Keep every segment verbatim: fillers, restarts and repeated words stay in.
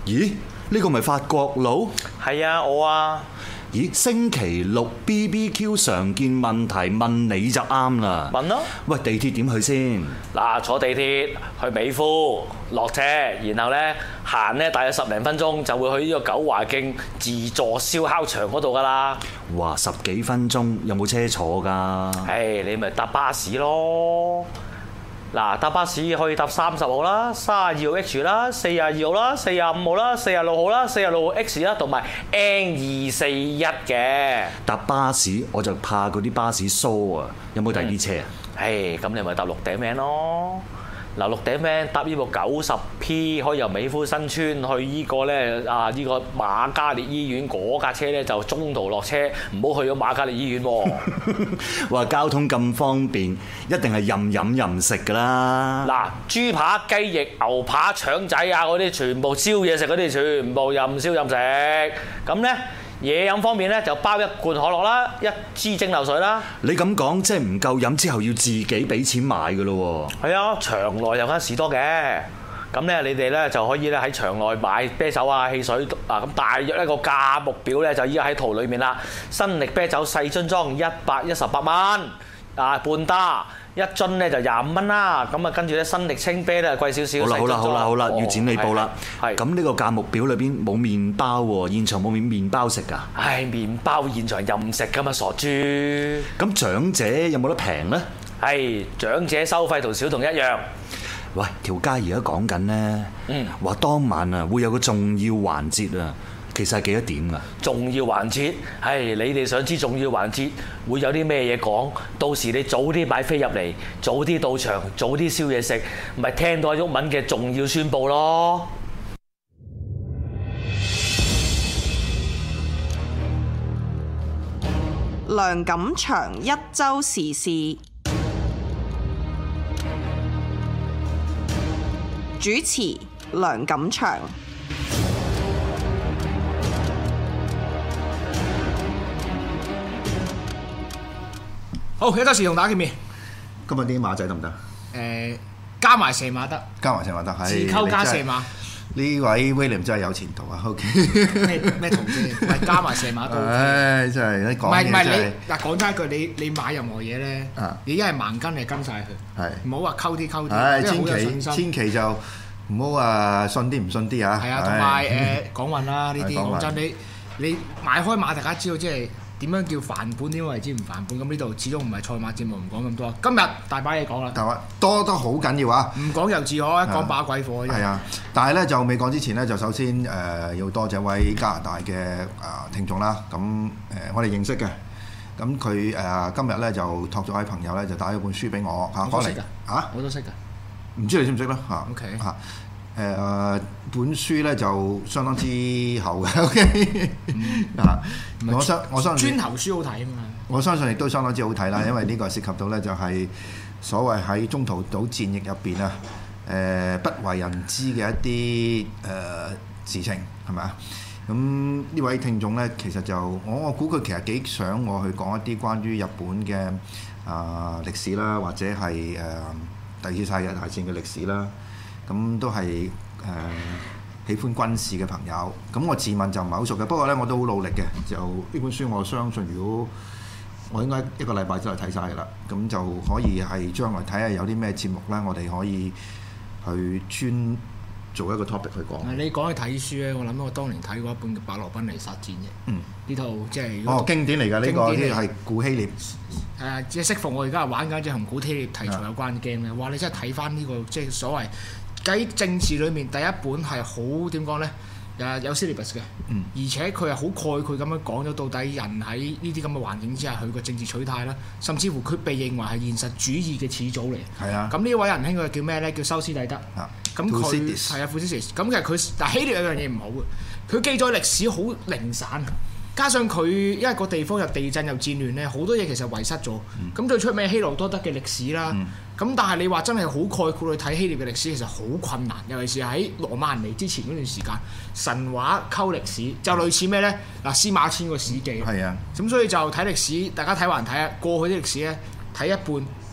咦？呢個咪法國佬？ 係啊，我啊。 咦？星期六 B B Q 常見問題問你就啱啦。 問咯。 喂，地鐵點去先？ 嗱，坐地鐵去美孚落車，然後咧行咧大約十零分鐘就會去呢個九華徑自助燒烤場嗰度噶啦。 哇！十幾分鐘有冇車坐㗎？ 唉，你咪搭巴士咯。嗱，搭巴士可以搭三十號啦、三十二號 H 啦、四十二號啦、四十五號啦、四十六號啦、四十六號 X 啦，同埋 N 二四一嘅。 搭巴士我就怕嗰啲巴士疏啊，有冇第二啲車啊？ 唉，咁你咪搭綠頂 van 咯。嗱，綠頂 van 搭呢部九十 P 可以由美孚新村去呢個咧啊呢個瑪嘉烈醫院嗰架車咧就中途落車，唔好去咗瑪嘉烈醫院喎。 話交通咁方便，一定係任飲任食㗎啦。 嗱，豬扒、雞翼、牛扒、腸仔啊嗰啲全部燒嘢食嗰啲全部任燒任食。咁咧嘢飲方面咧就包一罐可樂啦，一支蒸餾水啦。 你咁講即係唔夠飲之後要自己俾錢買㗎咯喎。 係啊，場內有間士多嘅。咁咧，你哋咧就可以咧喺場內買啤酒啊、汽水啊，咁大約一個價目表咧就依家喺圖裏面啦。新力啤酒細樽裝一百一十八蚊，啊半打一樽咧就廿五蚊啦。咁啊跟住咧新力清啤咧貴少少。 好啦好啦好啦好啦， 哦、 要剪你報啦。 係。 咁呢個價目表裏邊冇麵包喎，現場冇麵麵包食㗎。 唉，麵包現場任食㗎嘛，傻豬。 咁長者有冇得平呢？ 係長者收費同小童一樣。 喂，條街而家講緊呢，話、嗯、當晚啊會有個重要環節啊，其實係幾多點㗎？ 重要環節，唉，你哋想知重要環節會有啲咩嘢講？到時你早啲買飛入嚟，早啲到場，早啲燒嘢食，咪聽到阿毓民嘅重要宣佈咯。 梁錦祥一週時事。主持梁錦祥。 好，一週時同大家見面。 今日啲馬仔得唔得？ 誒，加埋射馬得， 加埋射馬得，係自溝加射馬。 呢位 William 真係有前途啊 ！OK， 咩咩途啫？唔係加埋射馬都 OK。 唉，真係你講嘢真係。唔係唔係你嗱講真一句，你你買任何嘢咧，你一係盲跟，你跟晒佢，係唔好話溝啲溝啲， 係即係好有信心。千祈就唔好話信啲唔信啲啊！ 係啊，同埋誒講運啦呢啲，講真你你買開馬，大家知道即係點樣叫範本，點為之唔範本。咁呢度始終唔係賽馬節目，唔講咁多。今日大把嘢講啦， 大把多得好緊要啊！ 唔講又自可，一講把鬼火。 係啊，但係咧就未講之前咧，就首先誒、呃、要多謝位加拿大嘅啊、呃、聽眾啦。咁誒、呃、我哋認識嘅，咁佢誒今日咧就託咗位朋友咧就帶咗本書俾我嚇，講嚟嚇， 我都識㗎。 唔知你識唔識啦嚇 ？OK 嚇誒本書咧就相當之厚嘅，OK 啊！我相我相信磚頭書好睇啊嘛！ 我相信亦都相當之好睇啦，因為呢個涉及到咧就係所謂喺中途島戰役入邊啊，誒不為人知嘅一啲誒事情係咪啊？咁呢位聽眾咧，其實就我我估佢其實幾想我去講一啲關於日本嘅啊歷史啦，或者係誒第二次世界大戰嘅歷史啦。咁都係誒、呃、喜歡軍事嘅朋友，咁我自問就唔係好熟嘅，不過咧我都好努力嘅。就呢本書我相信，如果我應該一個禮拜之內睇晒㗎啦，咁就可以係將來睇下有啲咩節目咧，我哋可以去專做一個 topic 去講。 你講起睇書咧，我諗到我當年睇過一本叫《伯羅奔尼撒戰》嘅。嗯，呢套即係哦經典嚟㗎，呢、呢個呢個係古希臘。 係啊，即係適逢我而家係玩緊隻同古希臘題材有關嘅 game 咧，哇！你真係睇翻呢個即係所謂喺政治裏面第一本係好點講咧？誒有 syllabus 嘅，嗯、而且佢係好概括咁樣講咗到底人喺呢啲咁嘅環境之下佢個政治取態啦，甚至乎佢被認為係現實主義嘅始祖嚟。係啊，咁呢位仁兄佢叫咩咧？叫修斯底德。啊，咁佢係啊，富斯斯。咁其實佢但希臘有樣嘢唔好嘅，佢記載歷史好零散。加上佢因為個地方又地震又戰亂咧，好多嘢其實遺失咗。咁、嗯、最出名希羅多德嘅歷史啦。咁、嗯、但係你話真係好概括去睇希臘嘅歷史，其實好困難。尤其是喺羅馬人嚟之前嗰段時間，神話溝歷史就類似咩咧？嗱，司馬遷個史記。係啊。咁所以就睇歷史，大家睇還睇啊。過去啲歷史咧，睇一半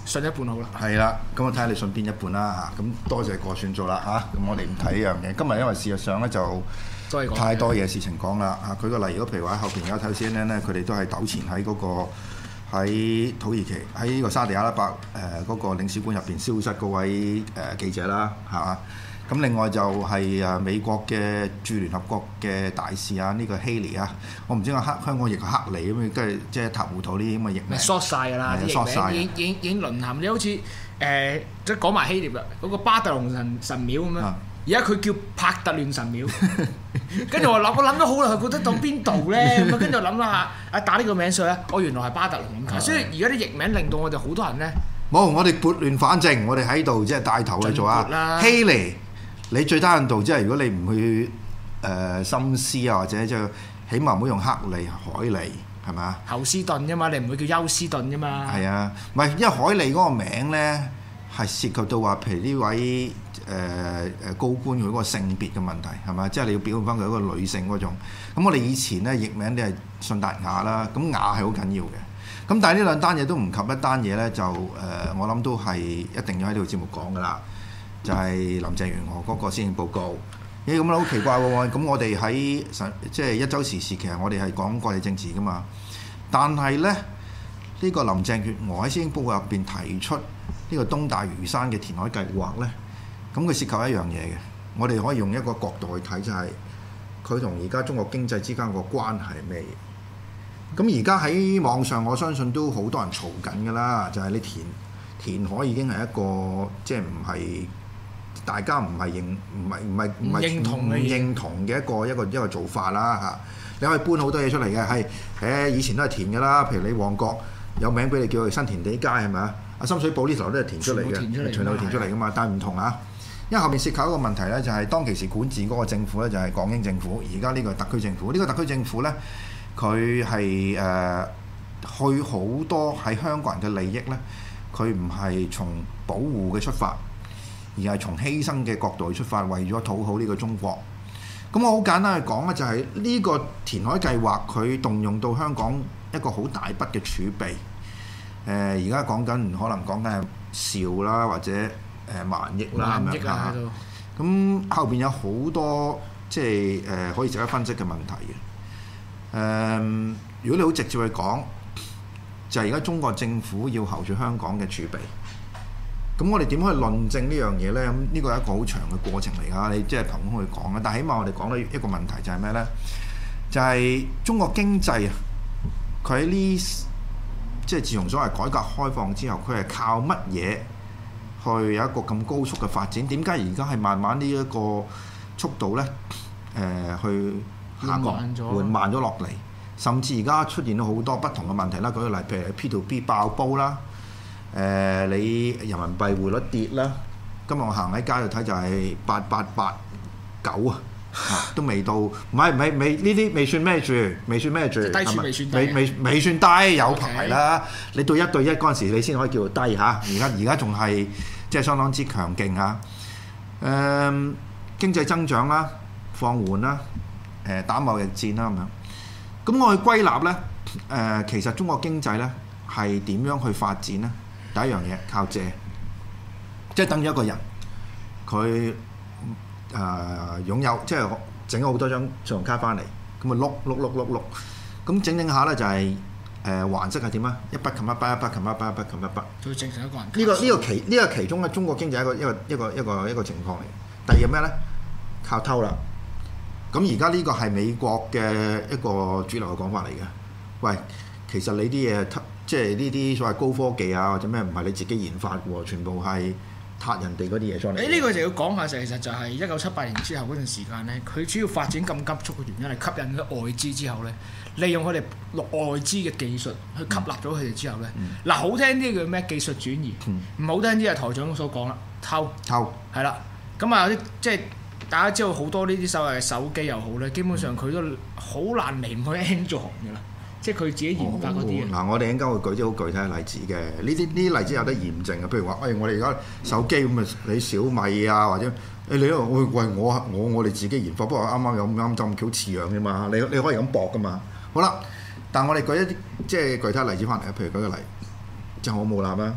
信一半好啦。 係啦，咁我睇下你信邊一半啦嚇。咁多謝過算數啦嚇。咁我哋唔睇呢樣嘢。今日因為事實上咧就太多嘢事情講啦嚇。舉個例，如果譬如話喺後邊而家睇 C N N 咧，佢哋都係糾纏喺嗰個喺土耳其喺呢個沙地阿拉伯誒嗰、呃那個領事館入邊消失嗰位誒、呃、記者啦嚇。咁另外就係誒美國嘅駐聯合國嘅大使啊，呢、這個希利啊，我唔知我黑香港譯個克里咁樣，都係即係一塌糊塗呢啲咁嘅譯名。 縮晒㗎啦，啲譯名已經已經已經淪陷。你好似誒即係講埋希臘啦，嗰、那個巴特龍神神廟咁樣，而家佢叫帕特亂神廟。跟住我諗，我諗咗好耐，佢覺得到邊度咧？咁跟住我諗啦嚇，啊打呢個名上去咧，我原來係巴特龍咁解。所以而家啲譯名令到我哋好多人咧冇，我哋撥亂反正，我哋喺度即係帶頭去做啊，希利。你最低限度即係如果你唔去誒、呃、深思啊，或者即係起碼唔好用克利、海利係咪？ 侯斯頓啫嘛，你唔會叫休斯頓啫嘛。 係啊，唔係因為海利嗰個名咧係涉及到話，譬如呢位誒誒、呃、高官佢嗰個性別嘅問題係咪？即係你要表現翻佢一個女性嗰種。咁我哋以前咧譯名都係信達雅啦，咁雅係好緊要嘅。咁但係呢兩單嘢都唔及一單嘢咧，就誒、呃、我諗都係一定要喺呢個節目講㗎啦。就係林鄭月娥嗰個施政報告，咦咁好奇怪喎！咁我哋喺即係一週時事，其實我哋係講國際政治噶嘛。但係咧，呢、呢個林鄭月娥喺施政報告入邊提出呢個東大嶼山嘅填海計劃咧，咁佢涉及一樣嘢嘅。我哋可以用一個角度去睇，就係佢同而家中國經濟之間個關係係咩嘢？咁而家喺網上，我相信都好多人嘈緊㗎啦，就係、是、你填填海已經係一個即係唔係。大家唔係認唔係唔係唔係認同嘅認同嘅一個一個一個做法啦嚇，你可以搬好多嘢出嚟嘅，係誒以前都係填嘅啦，譬如你旺角有名俾你叫佢新填地街係咪啊？啊深水埗呢頭都係填出嚟嘅，全部填出嚟噶嘛，但係唔同啊，因為後面涉及一個問題咧，就係當其時管治嗰個政府咧就係港英政府，而家呢個特區政府，呢、呢個特區政府咧佢係誒去好多喺香港人嘅利益咧，佢唔係從保護嘅出發。而係從犧牲嘅角度去出發，為咗討好呢個中國。咁我好簡單去講咧，就係呢個填海計劃，佢動用到香港一個好大筆嘅儲備。誒、呃，而家講緊可能講緊係兆啦，或者誒、呃、萬億啦咁樣嚇。咁後邊有好多即係誒、呃、可以值得分析嘅問題嘅。誒、呃，如果你好直接去講，就係而家中國政府要候住香港嘅儲備。咁我哋點去論證呢樣嘢咧？咁呢個係一個好長嘅過程嚟㗎，你即係憑空去講啦。但係起碼我哋講到一個問題就係咩咧？就係、是、中國經濟啊，佢喺呢即係自從所謂改革開放之後，佢係靠乜嘢去有一個咁高速嘅發展？點解而家係慢慢呢一個速度咧？誒、呃，去下降緩慢咗落嚟，甚至而家出現咗好多不同嘅問題啦。舉個例，譬如 P to P 爆煲啦。誒、呃，你人民幣匯率跌啦，今日我行喺街度睇就係八八八九啊，都未到，唔係唔係未呢啲未算咩住，未算咩住， 低處未算低， 未未未算低，有排啦。Okay. 你到一對一嗰陣時，你先可以叫做低嚇。而家而家仲係即係相當之強勁嚇。誒、呃，經濟增長啦，放緩啦，誒、呃、打貿易戰啦咁樣。咁我去歸納咧，誒、呃、其實中國經濟咧係點樣去發展咧？第一樣嘢靠借，即係等於一個人，佢誒、呃、擁有，即係整咗好多張信用卡翻嚟，咁啊碌碌碌碌碌，咁整整下咧就係誒還息係點啊？一筆冚一筆，一筆冚一筆，一筆冚一筆。就正常一個人。呢、這個呢、這個其呢、這個其中嘅中國經濟一個一個一個一個一個情況嚟。第二咩咧？靠偷啦。咁而家呢個係美國嘅一個主流嘅講法嚟嘅。喂，其實你啲嘢即係呢啲所謂高科技啊，或者咩唔係你自己研發嘅喎，全部係撻人哋嗰啲嘢上嚟。誒呢、 這個就要講下，其實就係一九七八年之後嗰段時間咧，佢主要發展咁急速嘅原因係吸引咗外資之後咧，利用佢哋外資嘅技術去吸納咗佢哋之後咧，嗱、嗯、好聽啲叫咩技術轉移，唔、嗯、好聽啲係台長所講啦，偷偷係啦，咁啊有啲即係大家知道好多呢啲所謂嘅手機又好咧，基本上佢都好難離唔開 Android 嘅啦。即係佢自己研發嗰啲嗱，我哋陣間會舉啲好具體嘅例子嘅。呢啲呢啲例子有得驗證嘅。譬如話，誒、哎，我哋而家手機咁啊，你小米啊，或者誒、哎、你話喂喂，我我我哋自己研發，不過啱啱有咁啱咁巧似樣啫嘛。你你可以咁搏噶嘛。好啦，但係我哋舉一啲即係具體例子翻嚟啊。譬如舉個例，就我冇立啦，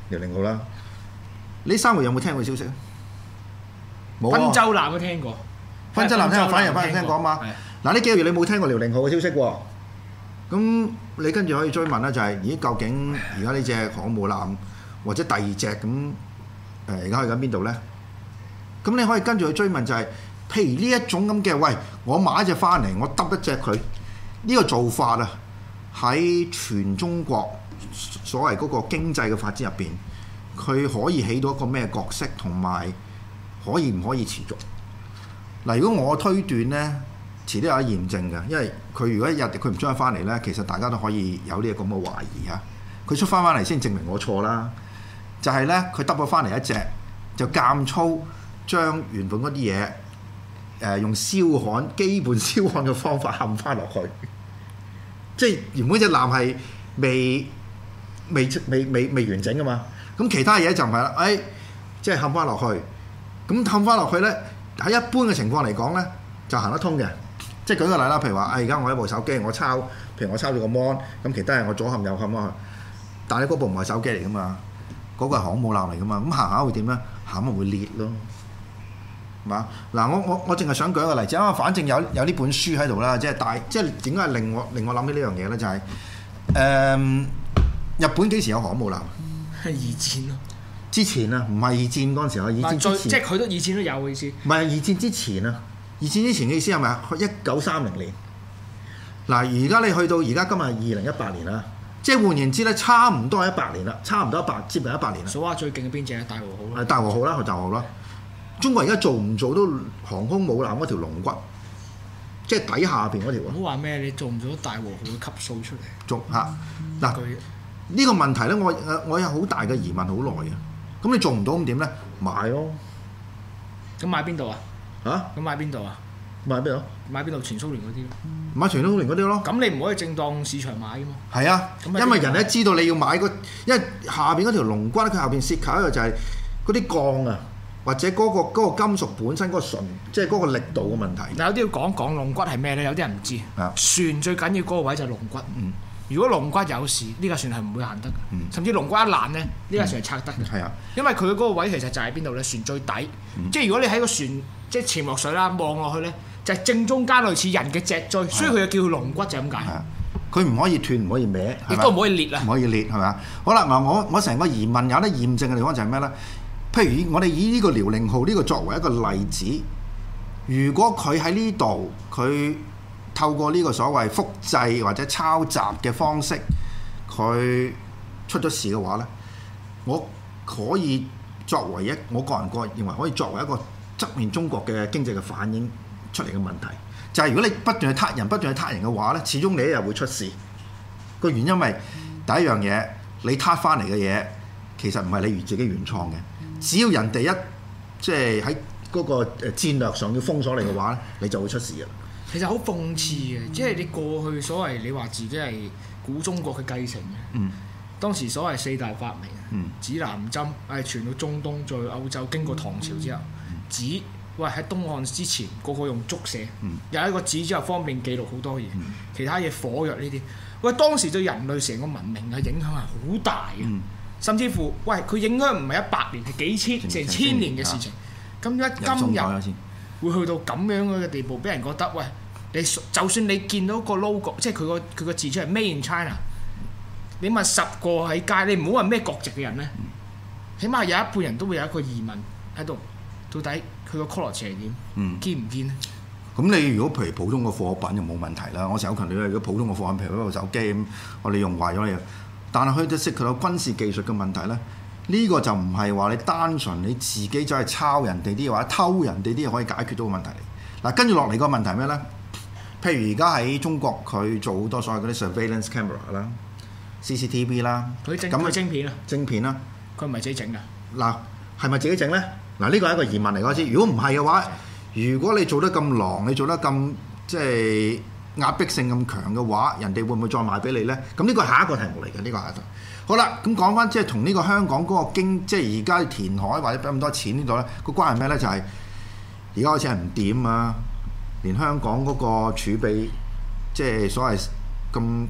遼寧號啦。呢三個有冇聽過消息啊？冇賓啊。 州艦都聽過， 賓州艦聽過，反而反而聽過啊嘛。嗱，呢幾個月你冇聽過遼寧號嘅消息喎。咁你跟住可以追問啦，就係、是、咦，究竟而家呢隻航母艦或者第二隻咁誒，而家去緊邊度咧？咁你可以跟住去追問就係、是，譬如呢一種咁嘅，喂，我買一隻翻嚟，我揼一隻佢，呢、這個做法啊，喺全中國所謂嗰個經濟嘅發展入邊，佢可以起到一個咩角色，同埋可以唔可以持續？嗱，如果我推斷咧，遲啲有得驗證嘅，因為佢如果一日佢唔將佢翻嚟咧，其實大家都可以有呢個咁嘅懷疑啊。佢出翻翻嚟先證明我錯啦。就係、是、咧，佢揼咗翻嚟一隻，就監粗將原本嗰啲嘢誒用燒焊基本燒焊嘅方法冚翻落去，即係原本隻艦係未未未未未完整噶嘛。咁其他嘢就唔係啦，誒、哎，即係冚翻落去。咁冚翻落去咧，喺一般嘅情況嚟講咧，就行得通嘅。即係舉個例啦，譬如話，誒而家我一部手機，我抄，譬如我抄咗個 mon， 咁其他係我左冚右冚啊。但係嗰部唔係手機嚟噶嘛，嗰、那個係航母艦嚟噶嘛。咁行下會點咧？行下會裂咯，係嘛？嗱，我我我淨係想舉一個例子，因為反正有有呢本書喺度啦，即係大，即係點解令我令我諗起呢樣嘢咧？就係、是、誒、嗯、日本幾時有航母艦？ 係二戰咯。 之前啊，唔係二戰嗰陣時候，二戰之前， 即係佢都二戰都有嘅意思。唔係二戰之前啊，二戰之前嘅意思係咪啊？一九三零年。嗱，而家你去到而家今日二零一八年啦，即係換言之咧，差唔多係一百年啦，差唔多一百接近一百年啦。 數下最勁嘅邊隻啊？大和號啦。 大和號啦，大和號啦。中國而家做唔做到航空母艦嗰條龍骨？即係底下邊嗰條啊？ 唔好話咩，你做唔做到大和號嘅級數出嚟？ 做嚇嗱，呢個問題咧，我我有好大嘅疑問好耐啊。咁你做唔到咁點咧？買咯。 咁買邊度啊？ 嚇？ 咁買邊度啊？ 買邊度？ 買邊度？全蘇聯嗰啲咯。 買全蘇聯嗰啲咯。咁你唔可以正當市場買噶嘛？ 係啊，因為人咧知道你要買個，因為下邊嗰條龍骨咧，佢下邊涉及一個就係嗰啲鋼啊，或者嗰、嗰個嗰個金屬本身嗰個純，即係嗰個力度嘅問題。 嗱，有啲要講講龍骨係咩咧？有啲人唔知。 啊。 船最緊要嗰個位就係龍骨。 嗯。 如果龍骨有事，呢架船係唔會行得嘅。嗯、甚至龍骨一爛咧，呢架船係拆得嘅。 係啊、嗯。 因為佢嗰個位其實就喺邊度咧？船最底。嗯、即係如果你喺個船即係潛落水啦，望落去咧，就係、是、正中間類似人嘅脊椎，所以佢就叫佢龍骨就咁解。係啊。佢唔可以斷，唔可以歪， 亦都唔可以裂啊。 唔可以裂係咪啊？好啦，嗱，我我成個疑問有得驗證嘅地方就係咩咧？譬如我哋以呢個遼寧號呢個作為一個例子，如果佢喺呢度，佢透過呢個所謂複製或者抄襲嘅方式，佢出咗事嘅話咧，我可以作為一我個人個人認為可以作為一個側面中國嘅經濟嘅反映出嚟嘅問題，就係、是、如果你不斷去撻人，不斷去撻人嘅話咧，始終你一日會出事。個原因係第一樣嘢，你撻翻嚟嘅嘢其實唔係你自己原創嘅，只要人哋一即係喺嗰個誒戰略上要封鎖你嘅話咧，你就會出事嘅。 其實好諷刺嘅，即係你過去所謂你話自己係古中國嘅繼承嘅，嗯、當時所謂四大發明，嗯、指南針係傳到中東，再去歐洲，經過唐朝之後，紙、嗯、喂喺東漢之前個個用竹寫，嗯、有一個紙之後方便記錄好多嘢，嗯、其他嘢火藥呢啲，喂當時對人類成個文明嘅影響係好大嘅，嗯、甚至乎喂佢影響唔係一百年係幾千成千年嘅事情，咁一、啊、今日會去到咁樣嘅地步，俾人覺得喂，你就算你見到個 logo， 即係佢個佢個字出嚟 Made in China，你問十個喺街，你唔好問咩國籍嘅人咧，嗯、起碼有一半人都會有一個疑問喺度，到底佢個 quality 係點？嗯、堅唔堅咧？ 咁你如果譬如普通嘅貨品就冇問題啦。我成日好強調，如果普通嘅貨品，譬如一部手機咁，我哋用壞咗你，但係佢都涉及到軍事技術嘅問題咧。呢個就唔係話你單純你自己走去抄人哋啲嘢或者偷人哋啲嘢可以解決到個問題嚟。嗱，跟住落嚟個問題係咩咧？譬如而家喺中國佢做好多所謂嗰啲 surveillance camera 啦、C C T V 啦， 佢整佢晶片啊， 晶片啦， 佢唔係自己整㗎。 嗱，係咪自己整咧？嗱，呢個係一個疑問嚟嗰先。如果唔係嘅話，如果你做得咁狼，你做得咁即係壓迫性咁強嘅話，人哋會唔會再賣俾你咧？咁呢個係下一個題目嚟嘅，呢個係。好啦，咁講翻即係同呢個香港嗰個經，即係而家填海或者俾咁多錢呢度咧，個關係咩咧？就係而家開始係唔掂啊！連香港嗰個儲備，即係所謂咁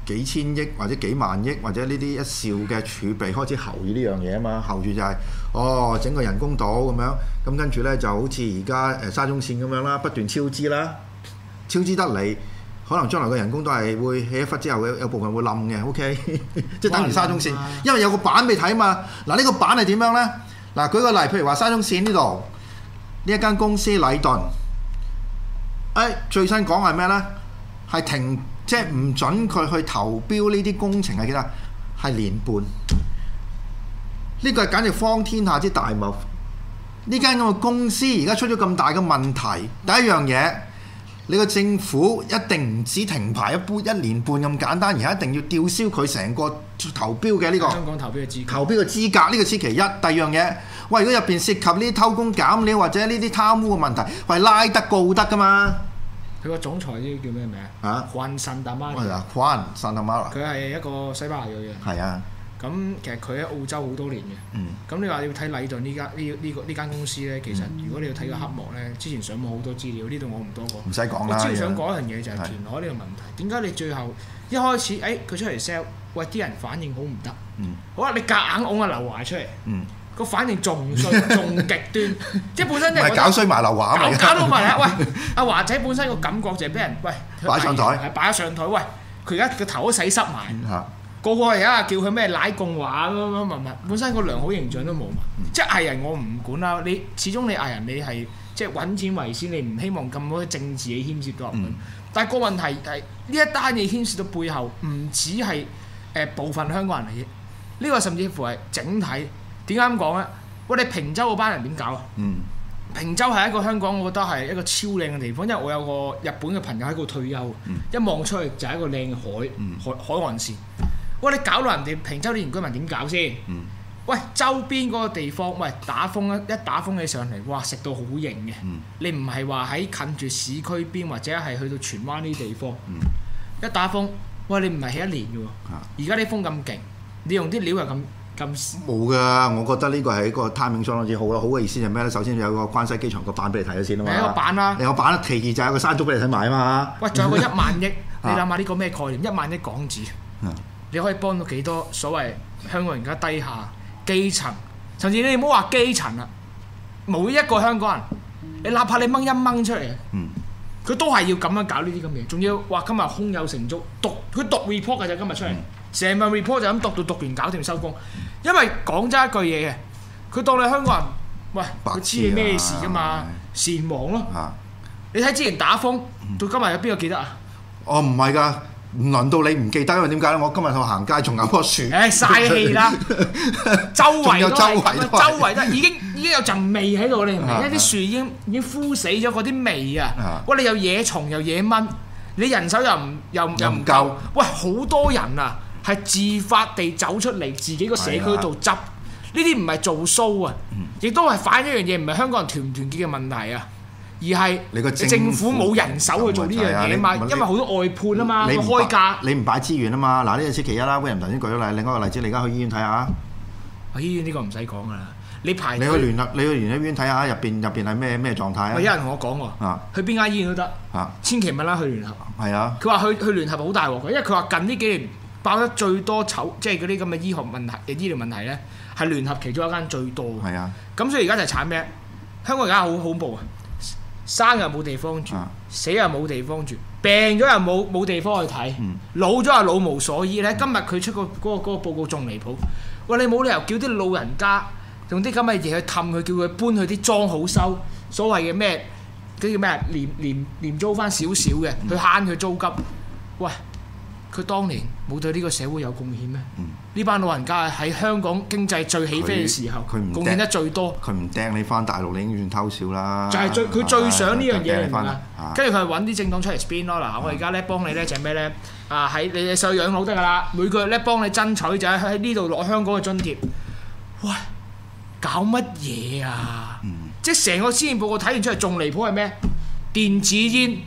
幾千億或者幾萬億或者呢啲一兆嘅儲備開始候住呢樣嘢啊嘛，候住就係、是、哦整個人工島咁樣，咁跟住咧就好似而家誒沙中線咁樣啦，不斷超支啦，超支得嚟，可能將來嘅人工都係會起一忽之後有有部分會冧嘅 ，OK， 即係等於沙中線，因為有個板俾睇嘛。嗱呢個板係點樣咧？嗱舉個例，譬如話沙中線呢度呢一間公司禮頓，誒最新講係咩咧？係停。即係唔準佢去投標呢啲工程係幾多？係年半。呢個係簡直荒天下之大謬。呢間咁嘅公司而家出咗咁大嘅問題，第一樣嘢，你個政府一定唔止停牌一般一年半咁簡單，而係一定要吊銷佢成個投標嘅呢個香港投標嘅資格。 投標嘅資格呢個先其一。第二樣嘢，喂，如果入邊涉及呢啲偷工減料或者呢啲貪污嘅問題，喂拉得告得㗎嘛？ 佢個總裁呢叫咩名啊？ Juan Santamaria。 係啊，Juan Santamaria。 佢係一個西班牙裔嘅。 係啊。 咁其實佢喺澳洲好多年嘅。嗯。咁你話要睇禮頓呢間呢呢個呢間公司咧，其實如果你要睇個黑幕咧，之前上網好多資料，呢度我唔多講。 唔使講啦。 我之前想講一樣嘢就係填海呢個問題。點解你最後一開始誒佢出嚟 sell， 喂啲人反應好唔得。嗯。好啦，你夾硬擁阿劉華出嚟。嗯。個反應仲衰，仲極端，即係本身即係搞衰埋劉華啊！ 搞到埋啊！喂，阿華仔本身個感覺就係俾人喂擺上台， 擺咗上台。喂，佢而家個頭都洗濕埋，嗯、個個而家叫佢咩奶共華咁樣乜乜，本身個良好形象都冇埋。嗯、即係藝人我唔管啦，你始終你藝人你係即係揾錢為先，你唔希望咁多政治嘢牽涉到入去。嗯、但係個問題係呢一單嘢牽涉到背後唔止係誒部分香港人嚟嘅，呢、呢個甚至乎係整體。點解咁講咧？喂，你平洲嗰班人點搞啊？嗯，平洲係一個香港，我覺得係一個超靚嘅地方，因為我有個日本嘅朋友喺度退休，嗯、一望出去就係一個靚嘅海，嗯、海海岸線。喂，你搞到人哋平洲啲原居民點搞先？嗯、喂，周邊嗰個地方，喂打風一打風起上嚟，哇食到好型嘅。嗯、你唔係話喺近住市區邊或者係去到荃灣呢啲地方，嗯、一打風，喂你唔係起一年嘅喎。而家啲風咁勁，你用啲料又咁。 冇噶，我覺得呢個係一個 timing 相當之好啦。好嘅意思係咩咧？首先有個關西機場個版俾你睇咗先啊嘛。 係個版啦。 有個版，其二就係個山竹俾你睇埋啊嘛。 喂，仲有個一萬億，你諗下呢個咩概念？一萬億港紙，啊、你可以幫到幾多所謂香港人而家低下基層，甚至你唔好話基層啦，每一個香港人，你哪怕你掹一掹出嚟，佢、嗯、都係要咁樣搞呢啲咁嘅嘢，仲要話今日胸有成竹，讀佢讀 report 嘅就今日出嚟。嗯成份 report 就咁讀到讀完搞掂收工，因為講真一句嘢嘅，佢當你香港人，喂，佢知你咩事㗎嘛，善忘咯。啊、你睇之前打風，到今日有邊個記得啊？ 哦，唔係㗎，唔輪到你唔記得，因為點解咧？我今日去行街，仲有棵樹。誒嘥氣啦，周圍都係咁，周圍都已經已經有陣味喺度，你明唔明？因為啲樹已經已經枯死咗嗰啲味啊！喂，你有野蟲又野蚊，你人手又唔又又唔夠，喂，好多人啊！係自發地走出嚟自己個社區度執，呢啲唔係做 show 啊，亦都係反映一樣嘢，唔係香港人團唔團結嘅問題啊，而係你個政府冇人手去做呢樣嘢啊嘛，因為好多外判啊嘛，你開價，你唔擺資源啊嘛，嗱呢個先其一啦，William頭先舉咗例，另外一個例子，你而家去醫院睇下，去醫院呢個唔使講噶啦，你排你去聯合，你去聯合醫院睇下入邊入邊係咩咩狀態啊？有人同我講喎，去邊間醫院都得，千祈唔好啦去聯合，係啊，佢話去去聯合好大鑊嘅，因為佢話近呢幾年。爆得最多醜，即係嗰啲咁嘅醫學問題嘅醫療問題咧，係聯合其中一間最多。係啊，咁所以而家就係慘咩？香港而家好恐怖啊！生又冇地方住，啊、死又冇地方住，病咗又冇冇地方去睇，嗯、老咗又老無所依咧。今日佢出個嗰、嗰個嗰、嗰個報告仲離譜，喂，你冇理由叫啲老人家用啲咁嘅嘢去氹佢，叫佢搬去啲裝好收，所謂嘅咩嗰啲叫咩廉廉廉租翻少少嘅，去慳佢租金。喂！佢當年冇對呢個社會有貢獻咩？呢、嗯、班老人家喺香港經濟最起飛嘅時候，貢獻得最多。佢唔掟你翻大陸，你已經算偷笑啦。就係最佢最想呢樣嘢嚟㗎。跟住佢係揾啲政黨出嚟 spin 咯。嗱、啊，我而家咧幫你咧就係咩咧？啊，喺你哋上去養老得㗎啦。每個月咧幫你爭取就喺喺呢度攞香港嘅津貼。喂，搞乜嘢啊？嗯、即係成個施政報告睇完出嚟仲離譜係咩？電子煙。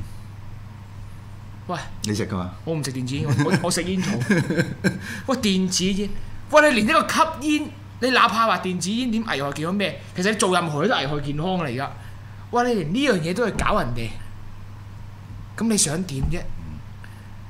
喂，你食㗎嘛？我唔食電子煙，我我食煙草。喂，電子煙，喂你連一個吸煙，你哪怕話電子煙點危害健康咩？其實你做任何嘢都危害健康嚟㗎。喂，你連呢樣嘢都係搞人哋，咁你想點啫？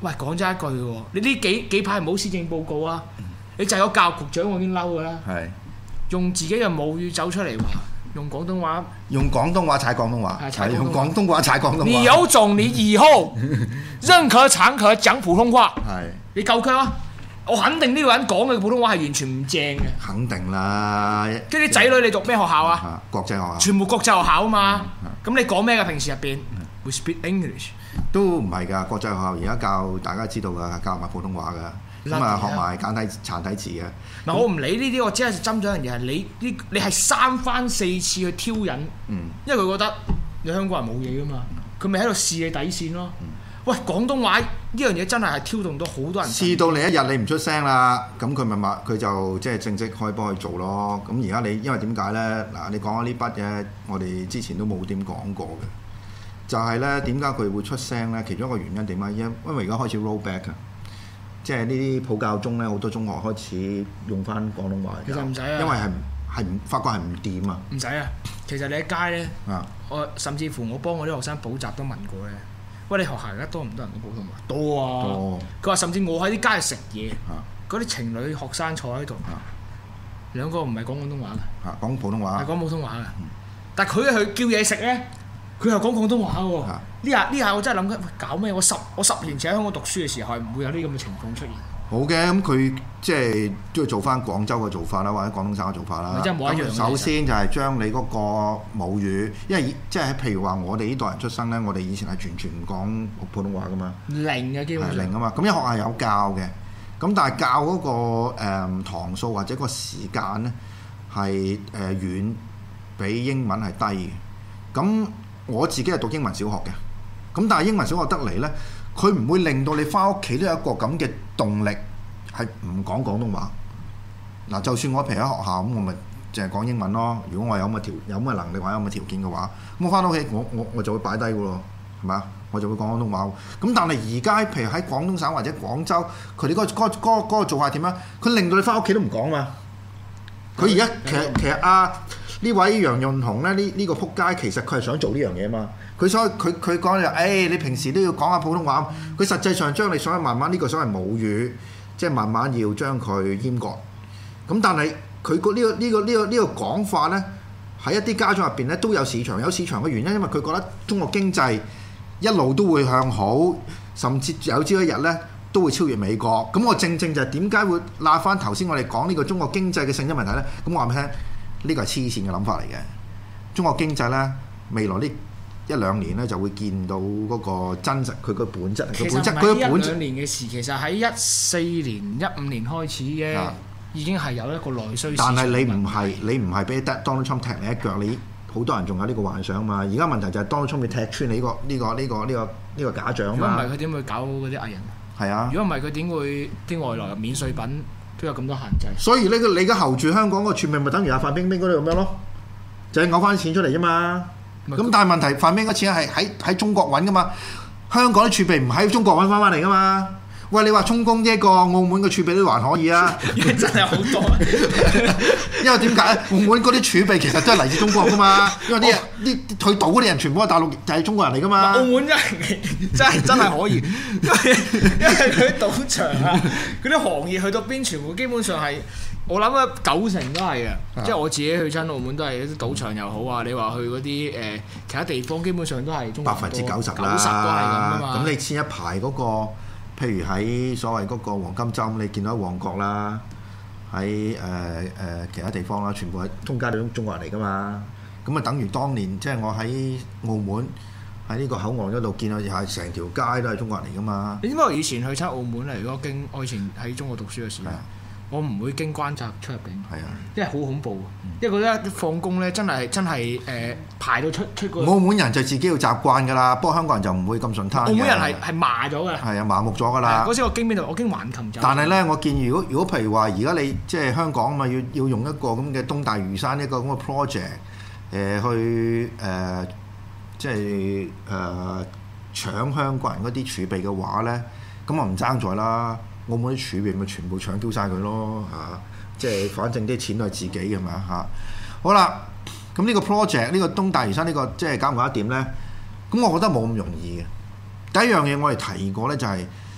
喂，講真一句喎，你呢幾幾排冇施政報告啊？你就有教育局長，我已經嬲㗎啦。 係用自己嘅母語走出嚟話，用廣東話， 用廣東話踩廣東話，係用廣東話踩廣東話。 你有種，你以後任何場合講普通話。 係你夠強啊！我肯定呢個人講嘅普通話係完全唔正嘅。 肯定啦。 跟住啲仔女你讀咩學校啊？ 國際學校。 全部國際學校啊嘛。咁你講咩㗎？平時入邊會 speak English。 都唔係㗎，國際學校而家教大家知道㗎，教埋普通話㗎，咁啊學埋簡體殘體字嘅。 嗱，我唔理呢啲，我只係針咗一樣嘢係你呢，你係三番四次去挑釁， 嗯， 因為佢覺得你香港人冇嘢㗎嘛，佢咪喺度試你底線咯。嗯、喂，廣東話呢樣嘢真係係挑動到好多人。試到你一日你唔出聲啦，咁佢咪話佢就即係正式開波去做咯。咁而家你因為點解咧？嗱，你講咗呢筆嘢，我哋之前都冇點講過嘅。就係咧，點解佢會出聲咧？其中一個原因點解？因因為而家開始 roll back 啊，即係呢啲普教中咧，好多中學開始用翻廣東話。其實唔使啊，因為係係唔發覺係唔掂啊。唔使啊，其實你喺街咧，啊、我甚至乎我幫我啲學生補習都問過咧。喂，你學校而家多唔多人講普通話？多啊。多。佢話甚至我喺啲街食嘢，嗰啲、啊、情侶學生坐喺度，啊、兩個唔係講廣東話嘅，啊、講普通話，係講普通話嘅。嗯、但係佢去叫嘢食咧。佢又講廣東話喎，呢下呢下我真係諗緊，喂，搞咩？我十我十年前喺香港讀書嘅時候係唔會有呢咁嘅情況出現。好嘅，咁佢即係都要做翻廣州嘅做法啦，或者廣東省嘅做法啦。真係冇一樣。首先就係將你嗰個母語，因為即係譬如話我哋呢代人出生咧，我哋以前係完全唔講普通話噶嘛。零嘅基本上。係零啊嘛，咁一學校有教嘅，咁但係教嗰、嗰個誒、嗯、堂數或者個時間咧係誒遠比英文係低嘅，咁。我自己係讀英文小學嘅，咁但係英文小學得嚟呢，佢唔會令到你翻屋企都有一個咁嘅動力，係唔講廣東話。嗱，就算我譬如喺學校咁，我咪淨係講英文咯。如果我有咁嘅條有咁嘅能力或者有咁嘅條件嘅話，咁我翻到屋企我我我就會擺低嘅咯，係嘛？我就會講廣東話。咁但係而家譬如喺廣東省或者廣州，佢哋嗰嗰嗰嗰個做法點啊？佢令到你翻屋企都唔講嘛。佢而家其實其實啊。呢位楊潤雄咧，呢、呢、呢個撲街其實佢係想做呢樣嘢嘛。佢所以佢佢講就誒，你平時都要講下普通話。佢實際上將你所謂慢慢呢、呢個所謂母語，即係慢慢要將佢閹割。咁但係佢個呢個呢個呢個呢個講法咧，喺一啲家長入邊咧都有市場，有市場嘅原因，因為佢覺得中國經濟一路都會向好，甚至有朝一日咧都會超越美國。咁我正正就係點解會拉翻頭先我哋講呢個中國經濟嘅性質問題咧？咁我話俾你聽。呢個係黐線嘅諗法嚟嘅。中國經濟咧，未來呢一兩年咧就會見到嗰個真實，佢個本質。其實唔係一兩年嘅事，其實喺一四年、一五年開始嘅，啊、已經係有一個內需。但係你唔係，你唔係俾 Donald Trump 踢你一腳，你好多人仲有呢個幻想嘛。而家問題就係 Donald Trump 你踢穿你呢、呢個呢、呢個呢、呢個呢、呢個呢、呢個假象嘛。如果唔係佢點會搞嗰啲藝人？係啊。如果唔係佢點會啲外來免稅品？都有咁多限制，所以呢個你而家候住香港個儲備咪等於阿范冰冰嗰度咁樣咯，就係嘔翻啲錢出嚟啫嘛。咁但係問題，范冰冰嗰錢係喺喺中國揾噶嘛，香港啲儲備唔喺中國揾翻翻嚟噶嘛。喂，你話充公呢一個澳門嘅儲備都還可以啊，真係好多。因為點解？澳門嗰啲儲備其實都係嚟自中國噶嘛，因為啲啲去賭嗰啲人全部係大陸就係中國人嚟噶嘛。澳門真係真係真係可以，因為因為佢啲賭場啊，嗰啲行業去到邊全部基本上係我諗啊九成都係嘅，即係我自己去親澳門都係啲賭場又好啊，你話去嗰啲誒其他地方基本上都係中國百分之九十啦，九十都係咁啊嘛。咁你前一排嗰個。譬如喺所謂嗰個黃金周，你見到旺角啦，喺誒誒其他地方啦，全部係通街都中國人嚟㗎嘛。咁啊，等於當年即係我喺澳門喺呢個口岸嗰度見到，又係成條街都係中國人嚟㗎嘛。你知唔知我以前去親澳門嚟？如果經我以前喺中國讀書嘅時候。我唔會經關閘出入境，係啊，因為好恐怖。嗯、因為覺得放工咧真係真係誒、呃、排到出出個。澳門人就自己要習慣㗎啦，不過香港人就唔會咁順攤。澳門人係係麻咗㗎。係啊，麻木咗㗎啦。嗰時我經邊度？我經橫琴站。但係咧，我建議如果如果譬如話，而家你即係香港啊嘛，要要用一個咁嘅東大嶼山一個咁嘅 project，誒、呃、去誒、呃、即係誒、呃、搶香港人嗰啲儲備嘅話咧，咁我唔爭在啦。澳門啲儲備咪全部搶丟晒佢咯嚇、啊，即係反正啲錢都係自己嘅嘛嚇。好啦，咁呢個 project 呢個東大嶼山呢、呢個即係搞唔搞得掂咧？咁我覺得冇咁容易嘅。第一樣嘢我哋提過咧就係、是、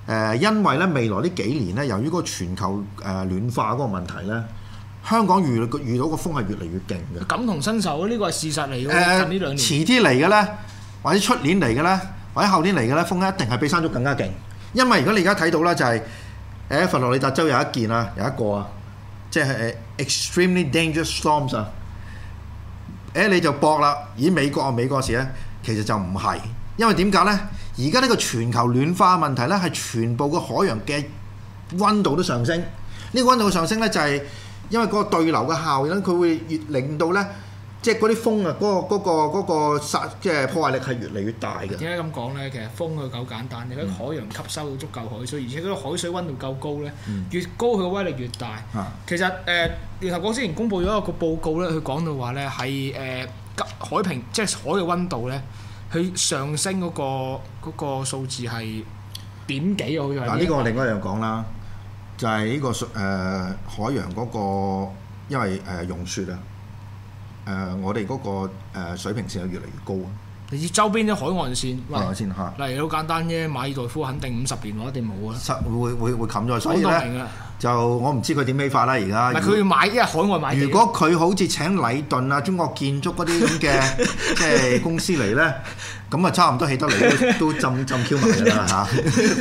誒，因為咧未來呢幾年咧，由於嗰個全球誒暖化嗰個問題咧，香港遇遇到個風係越嚟越勁嘅。 感同身受，呢個係事實嚟嘅。 誒， 近呢兩年遲啲嚟嘅咧，或者出年嚟嘅咧，或者後年嚟嘅咧，風一定係比山竹更加勁。因為如果你而家睇到咧，就係誒佛羅里達州有一件啊，有一個啊，即係 extremely dangerous storms 啊。誒你就搏啦，咦美國啊美國事咧，其實就唔係，因為點解咧？而家呢個全球暖化問題咧，係全部個海洋嘅溫度都上升。呢、這個溫度嘅上升咧，就係因為嗰個對流嘅效應，佢會越令到咧，即係嗰啲風啊，嗰、那個嗰、那個嗰、那個殺即係破壞力係越嚟越大嘅。點解咁講咧？其實風佢夠簡單，你喺海洋吸收到足夠海水，而且嗰個海水溫度夠高咧，嗯、越高佢嘅威力越大。啊、其實誒聯合國之前公布咗一個報告咧，佢講到話咧係誒海平即係海嘅溫度咧。佢上升嗰、那個嗰、那個數字係點幾啊？好似係嗱， 呢個我另外一樣講啦，就係、是、呢、這個誒、呃、海洋嗰、那個，因為誒融、呃、雪啊，誒、呃、我哋嗰、那個、呃、水平線係越嚟越高啊。 你知周邊啲海岸線， 海岸線嚇， 例如好簡單啫，馬爾代夫肯定五十年內一定冇啊， 實會會會冚咗，所以咧就我唔知佢點起法啦。而家唔係佢要買，因為海外買。 如果佢好似請禮頓啊、中國建築嗰啲咁嘅即係公司嚟咧，咁啊差唔多起得嚟都都浸浸 Q 埋㗎啦嚇。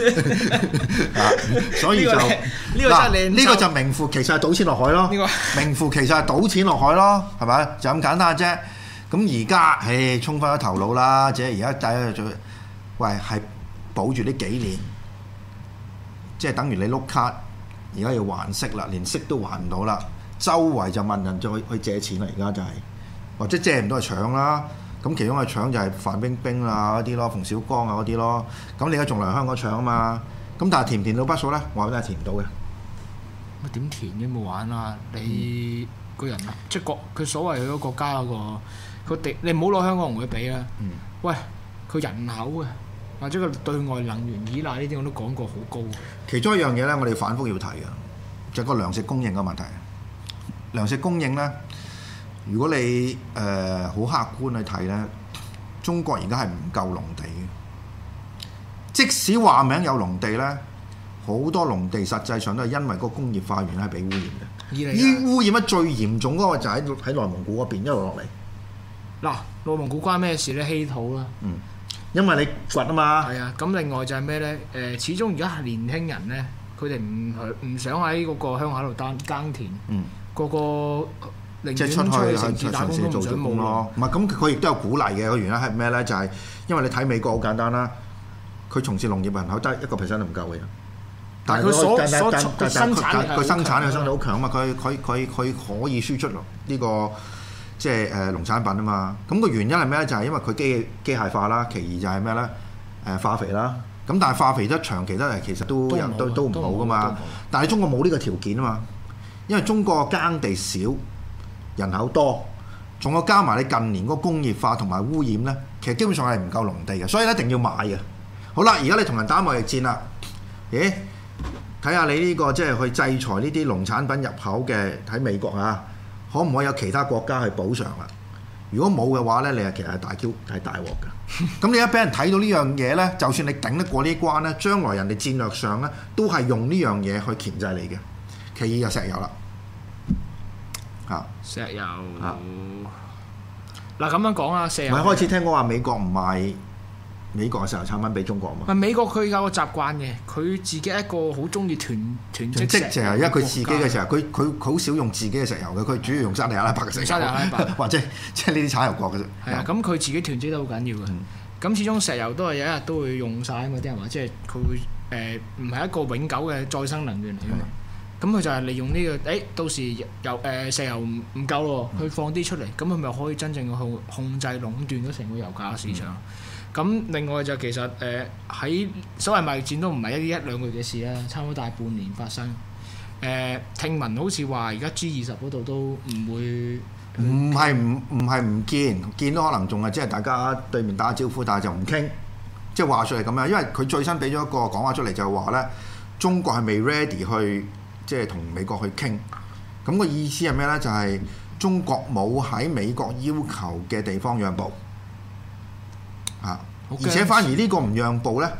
所以就呢個真係呢個就名副其實係賭錢落海咯。呢個名副其實係賭錢落海咯，係咪？就咁簡單啫。咁而家，唉，衝翻咗頭腦啦！即係而家大家做，喂，係保住呢幾年，即係等於你碌卡，而家要還息啦，連息都還唔到啦，周圍就問人再去借錢啦，而家就係、是，或者借唔到就搶啦。咁其中嘅搶就係范冰冰啊嗰啲咯，馮小剛啊嗰啲咯。咁你而家仲嚟香港搶啊嘛？咁但係填唔填到筆數咧？我話真係填唔到嘅。 乜點填嘅冇玩啊？你個人啊，即係國佢所謂佢個國家嗰、那個。佢哋你唔好攞香港同佢比啦。嗯、喂，佢人口啊，或者佢對外能源依賴呢啲我都講過好高。 其中一樣嘢咧，我哋反覆要提嘅，就係、個糧食供應嘅問題。糧食供應咧，如果你誒好、呃、客觀去睇咧，中國而家係唔夠農地嘅。即使話名有農地咧，好多農地實際上都係因為嗰個工業化原因係被污染嘅。依污染得最嚴重嗰個就喺喺內蒙古嗰邊一路落嚟。 嗱，內蒙古關咩事咧？稀土啦， 嗯，因為你掘啊嘛。係啊，咁另外就係咩咧？誒、呃，始終而家係年輕人咧，佢哋唔唔想喺嗰個鄉下度耕耕田，嗯，個個寧願出去城市打工都唔想冇咯。 唔係，咁佢亦都有鼓勵嘅個原因係咩咧？就係、是、因為你睇美國好簡單啦，佢從事農業人口得一個 percent 都唔夠嘅。但係佢所所佢生產佢生產嘅生產好強啊嘛！佢佢佢佢可以輸出呢、這個。即係誒農產品啊嘛，咁、那個原因係咩咧？就係、是、因為佢機機械化啦，其二就係咩咧？誒、呃、化肥啦，咁但係化肥得長期得嚟其實都都都都唔好噶嘛。但係中國冇呢個條件啊嘛，因為中國耕地少，人口多，仲有加埋你近年嗰個工業化同埋污染咧，其實基本上係唔夠農地嘅，所以一定要買嘅。好啦，而家你同人打貿易戰啦，咦？睇下你呢、這個即係去制裁呢啲農產品入口嘅喺美國啊！可唔可以有其他國家去補償啦？如果冇嘅話咧，你係其實係大 Q 係大鑊㗎。咁你一俾人睇到呢樣嘢咧，就算你頂得過呢關咧，將來人哋戰略上咧都係用呢樣嘢去鉗制你嘅。其二就石油啦， 啊，石油啊，嗱咁樣講啊，石油。 咪開始聽講話美國唔賣美國嘅石油產品俾中國嘛？ 唔係美國佢有個習慣嘅，佢自己一個好中意囤囤積石油， 因為佢自己嘅石油，佢佢好少用自己嘅石油嘅，佢主要用沙地阿拉伯嘅石油， 沙地阿拉伯或者即係呢啲產油國嘅啫。 係啊，咁佢自己囤積得好緊要嘅。咁、嗯、始終石油都係有一日都會用晒啊嘛，啲人話即係佢會誒唔係一個永久嘅再生能源嚟嘅嘛。咁佢、嗯、就係利用呢、這個，誒、欸、到時油誒、呃、石油唔唔夠咯，佢放啲出嚟，咁佢咪可以真正控控制壟斷咗成個油價市場。咁、嗯、另外就其實誒喺、呃、所謂貿易戰都唔係一一兩個月嘅事啦，差唔多大半年發生。誒、呃、聽聞好似話而家 G 二十嗰度都唔會， 唔係唔唔係唔見，見到可能仲係即係大家對面打招呼，但係就唔傾，即係話説係咁樣。因為佢最新俾咗一個講話出嚟，就係話咧中國係未 ready 去即係同美國去傾。咁、那個意思係咩咧？就係、是、中國冇喺美國要求嘅地方讓步。啊！而且反而呢個唔讓步咧，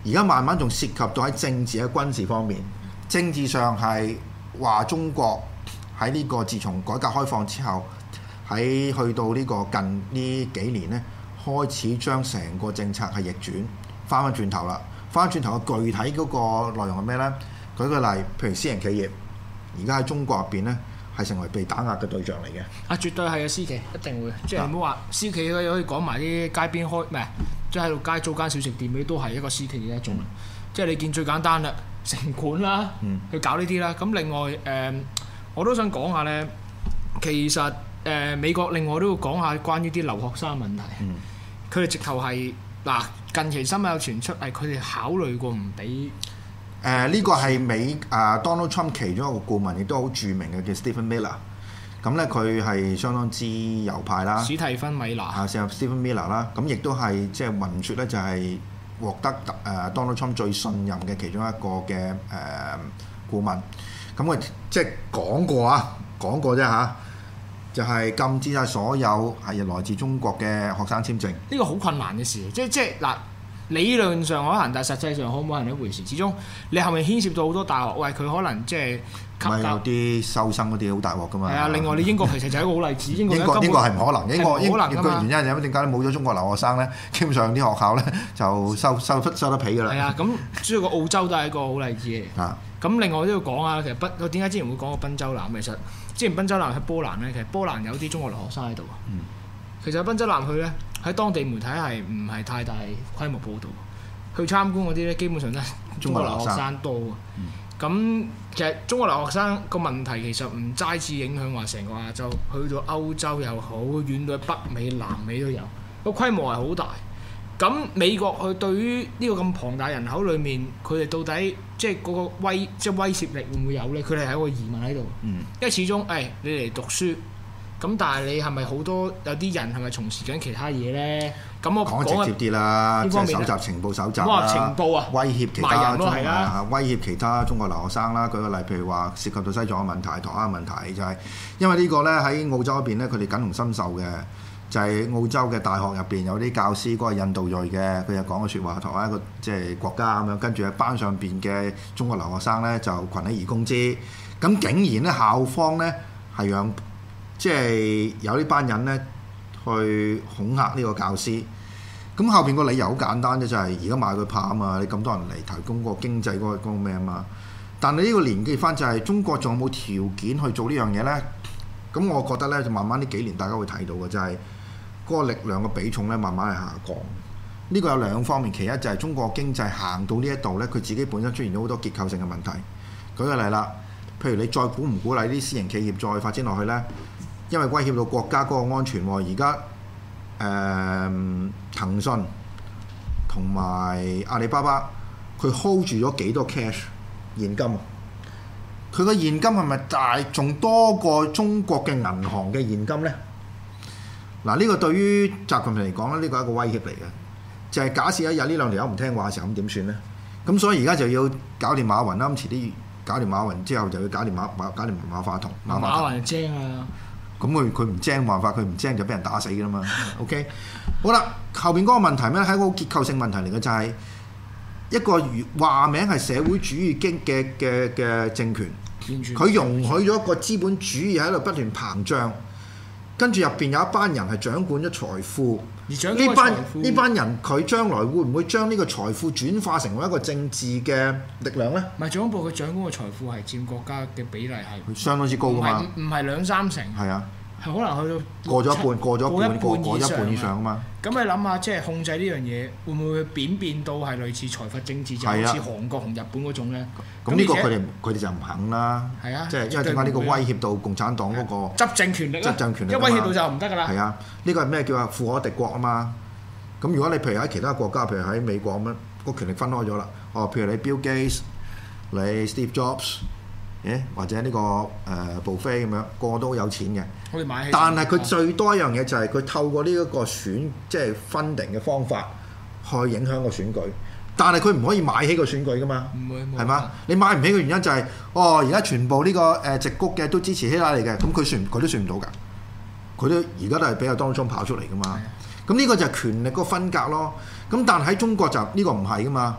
而家慢慢仲涉及到喺政治喺軍事方面，政治上係話中國喺呢個自從改革開放之後，喺去到呢個近呢幾年咧，開始將成個政策係逆轉，翻返轉頭啦。翻返轉頭嘅具體嗰個內容係咩咧？舉個例，譬如私人企業，而家喺中國入邊咧係成為被打壓嘅對象嚟嘅。 啊，絕對係啊，私企一定會，即係唔好話私企可以講埋啲街邊開咩，即係喺度街租間小食店嗰啲都係一個私企嘅一種。嗯、即係你見最簡單啦，城管啦，嗯、去搞呢啲啦。咁另外誒、呃，我都想講下咧，其實誒、呃、美國另外都要講下關於啲留學生問題。佢哋、嗯、直頭係嗱，近期新聞有傳出係佢哋考慮過唔俾。 誒呢、呃這個係美啊、呃、Donald Trump 其中一個顧問，亦都好著名嘅叫 Stephen Miller。咁咧佢係相當之右派啦。史蒂芬米拿啊，成 Stephen Miller 啦。咁亦都係即係聞説咧，就係獲得誒、呃、Donald Trump 最信任嘅其中一個嘅誒、呃、顧問。咁佢即係講過啊，講過啫嚇，就係、是、禁止晒所有係來自中國嘅學生簽證。 呢個好困難嘅事，即係即係嗱。理論上可能，但係實際上可唔可能一回事。始終你係咪牽涉到好多大學？喂，佢可能即係咪有啲收生嗰啲好大鑊噶嘛？係啊，另外你英國其實就係一個好例子。英國英國英國係唔可能，英國英國個原因係點解咧？冇咗中國留學生咧，基本上啲學校咧就收收收得皮㗎啦。 係啊，咁主要個澳洲都係一個好例子嚟。啊，咁另外都要講啊，其實賓我點解之前會講個賓州南？其實之前賓州南喺波蘭咧，其實波蘭有啲中國留學生喺度。嗯，其實賓州南去咧。喺當地媒體係唔係太大規模報導，去參觀嗰啲咧基本上都係中國留學生多嘅。咁、嗯、其實中國留學生個問題其實唔齋止影響話成個亞洲，去到歐洲又好，遠到北美、南美都有，個規模係好大。咁美國佢對於呢個咁龐大人口裏面，佢哋到底即係嗰個威即係威懾力會唔會有咧？佢哋係一個疑問喺度。嗯、因為始終誒、哎、你嚟讀書。咁但係你係咪好多有啲人係咪從事緊其他嘢咧？咁我講直接啲啦，即係搜集情報、搜集啦， 情報啊， 威脅其他中啊， 威脅其他中國留學生啦。舉個例，譬如話涉及到西藏嘅問題、台灣嘅問題，就係、是、因為個呢個咧喺澳洲嗰邊咧，佢哋感同身受嘅，就係、是、澳洲嘅大學入邊有啲教師嗰個印度裔嘅，佢又講個説話，台灣一個即係國家咁樣，跟住喺班上邊嘅中國留學生咧就群起而攻之，咁竟然咧校方咧係讓。即係有呢班人咧去恐嚇呢個教師，咁後邊個理由好簡單啫，就係而家買佢怕啊嘛，你咁多人嚟提供個經濟嗰個咩啊嘛，但係呢個連結翻就係中國仲有冇條件去做呢樣嘢咧？咁我覺得咧就慢慢呢幾年大家會睇到嘅就係嗰個力量嘅比重咧慢慢係下降。呢個有兩方面，其一就係中國經濟行到呢一度咧，佢自己本身出現咗好多結構性嘅問題。舉個例啦，譬如你再鼓唔鼓勵啲私營企業再發展落去咧？因為威脅到國家嗰個安全喎，而家誒騰訊同埋阿里巴巴，佢 hold 住咗幾多 cash 現金啊？佢個現金係咪大仲多過中國嘅銀行嘅現金咧？嗱，呢個對於習近平嚟講咧，呢個係一個威脅嚟嘅，就係、是、假設一日呢兩條友唔聽話嘅時候，咁點算咧？咁所以而家就要搞掂馬雲啦，咁遲啲搞掂馬雲之後，就要搞掂馬馬搞掂馬化騰。馬馬雲精啊！ 咁佢佢唔精冇辦法，佢唔精就俾人打死㗎啦嘛。OK， 好啦，後邊嗰個問題咩？係一個結構性問題嚟嘅，就係、是、一個話名係社會主義經嘅嘅嘅政權，佢容許咗一個資本主義喺度不斷膨脹，跟住入邊有一班人係掌管咗財富。呢班呢班人佢將來會唔會將呢個財富轉化成為一個政治嘅力量咧？ 唔係總部佢掌管嘅財富係佔國家嘅比例係相當之高㗎嘛？ 唔係兩三成。係啊， 係可能去到過咗一半，過咗一半，過過一半以上啊嘛。 咁你諗下，即係控制呢樣嘢，會唔會演變到係類似財閥政治，就好似韓國同日本嗰種咧？ 咁呢個佢哋佢哋就唔肯啦。係啊，即係因為點解呢個威脅到共產黨嗰個執政權力？ 執政權力一威脅到就唔得㗎啦。 係啊，呢個係咩叫啊？富可敵國啊嘛。咁如果你譬如喺其他國家，譬如喺美國咁樣，個權力分開咗啦。哦，譬如你 Bill Gates、你 Steve Jobs，誒或者呢、這個誒布菲咁樣，個個都有錢嘅。 可以買起。 但係佢最多一樣嘢就係佢透過呢一個選即係 funding 嘅方法去影響個選舉。但係佢唔可以買起個選舉噶嘛？唔會，係嘛？你買唔起嘅原因就係、是，哦而家全部呢、這個誒、呃、直谷嘅都支持希拉里嘅，咁佢算佢都算唔到㗎。佢都而家都係比較當中跑出嚟㗎嘛。咁呢個就係權力嗰個分隔咯。咁但係喺中國就呢、呢個唔係噶嘛。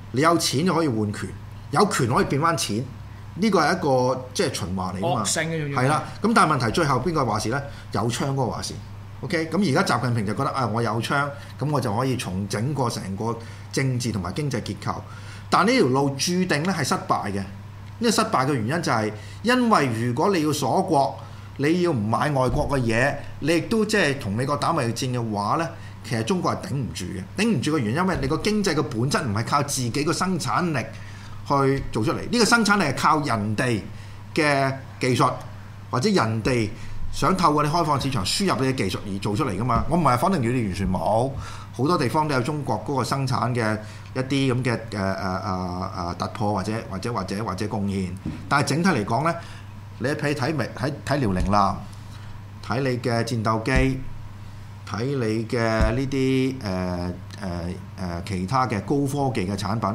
你有錢就可以換權，有權可以變翻錢，呢個係一個即係循環嚟㗎嘛。 惡性嘅樣嘢。 係啦，咁但係問題最後邊個話事咧？有槍嗰個話事。OK，咁而家習近平就覺得啊，我有槍，咁我就可以重整個成個政治同埋經濟結構。但呢條路注定咧係失敗嘅。呢個失敗嘅原因就係因為如果你要鎖國，你要唔買外國嘅嘢，你亦都即係同美國打貿易戰嘅話咧，其實中國係頂唔住嘅。頂唔住嘅原因，因為你個經濟嘅本質唔係靠自己個生產力去做出嚟，呢個生產力係靠人哋嘅技術或者人哋想透過你開放市場輸入你嘅技術而做出嚟噶嘛。我唔係否定你完全冇，好多地方都有中國嗰個生產嘅一啲咁嘅誒誒誒誒突破或者或者或者或者貢獻，但係整體嚟講咧，你睇睇咪睇睇遼寧艦，睇你嘅戰鬥機，睇你嘅呢啲誒誒誒其他嘅高科技嘅產品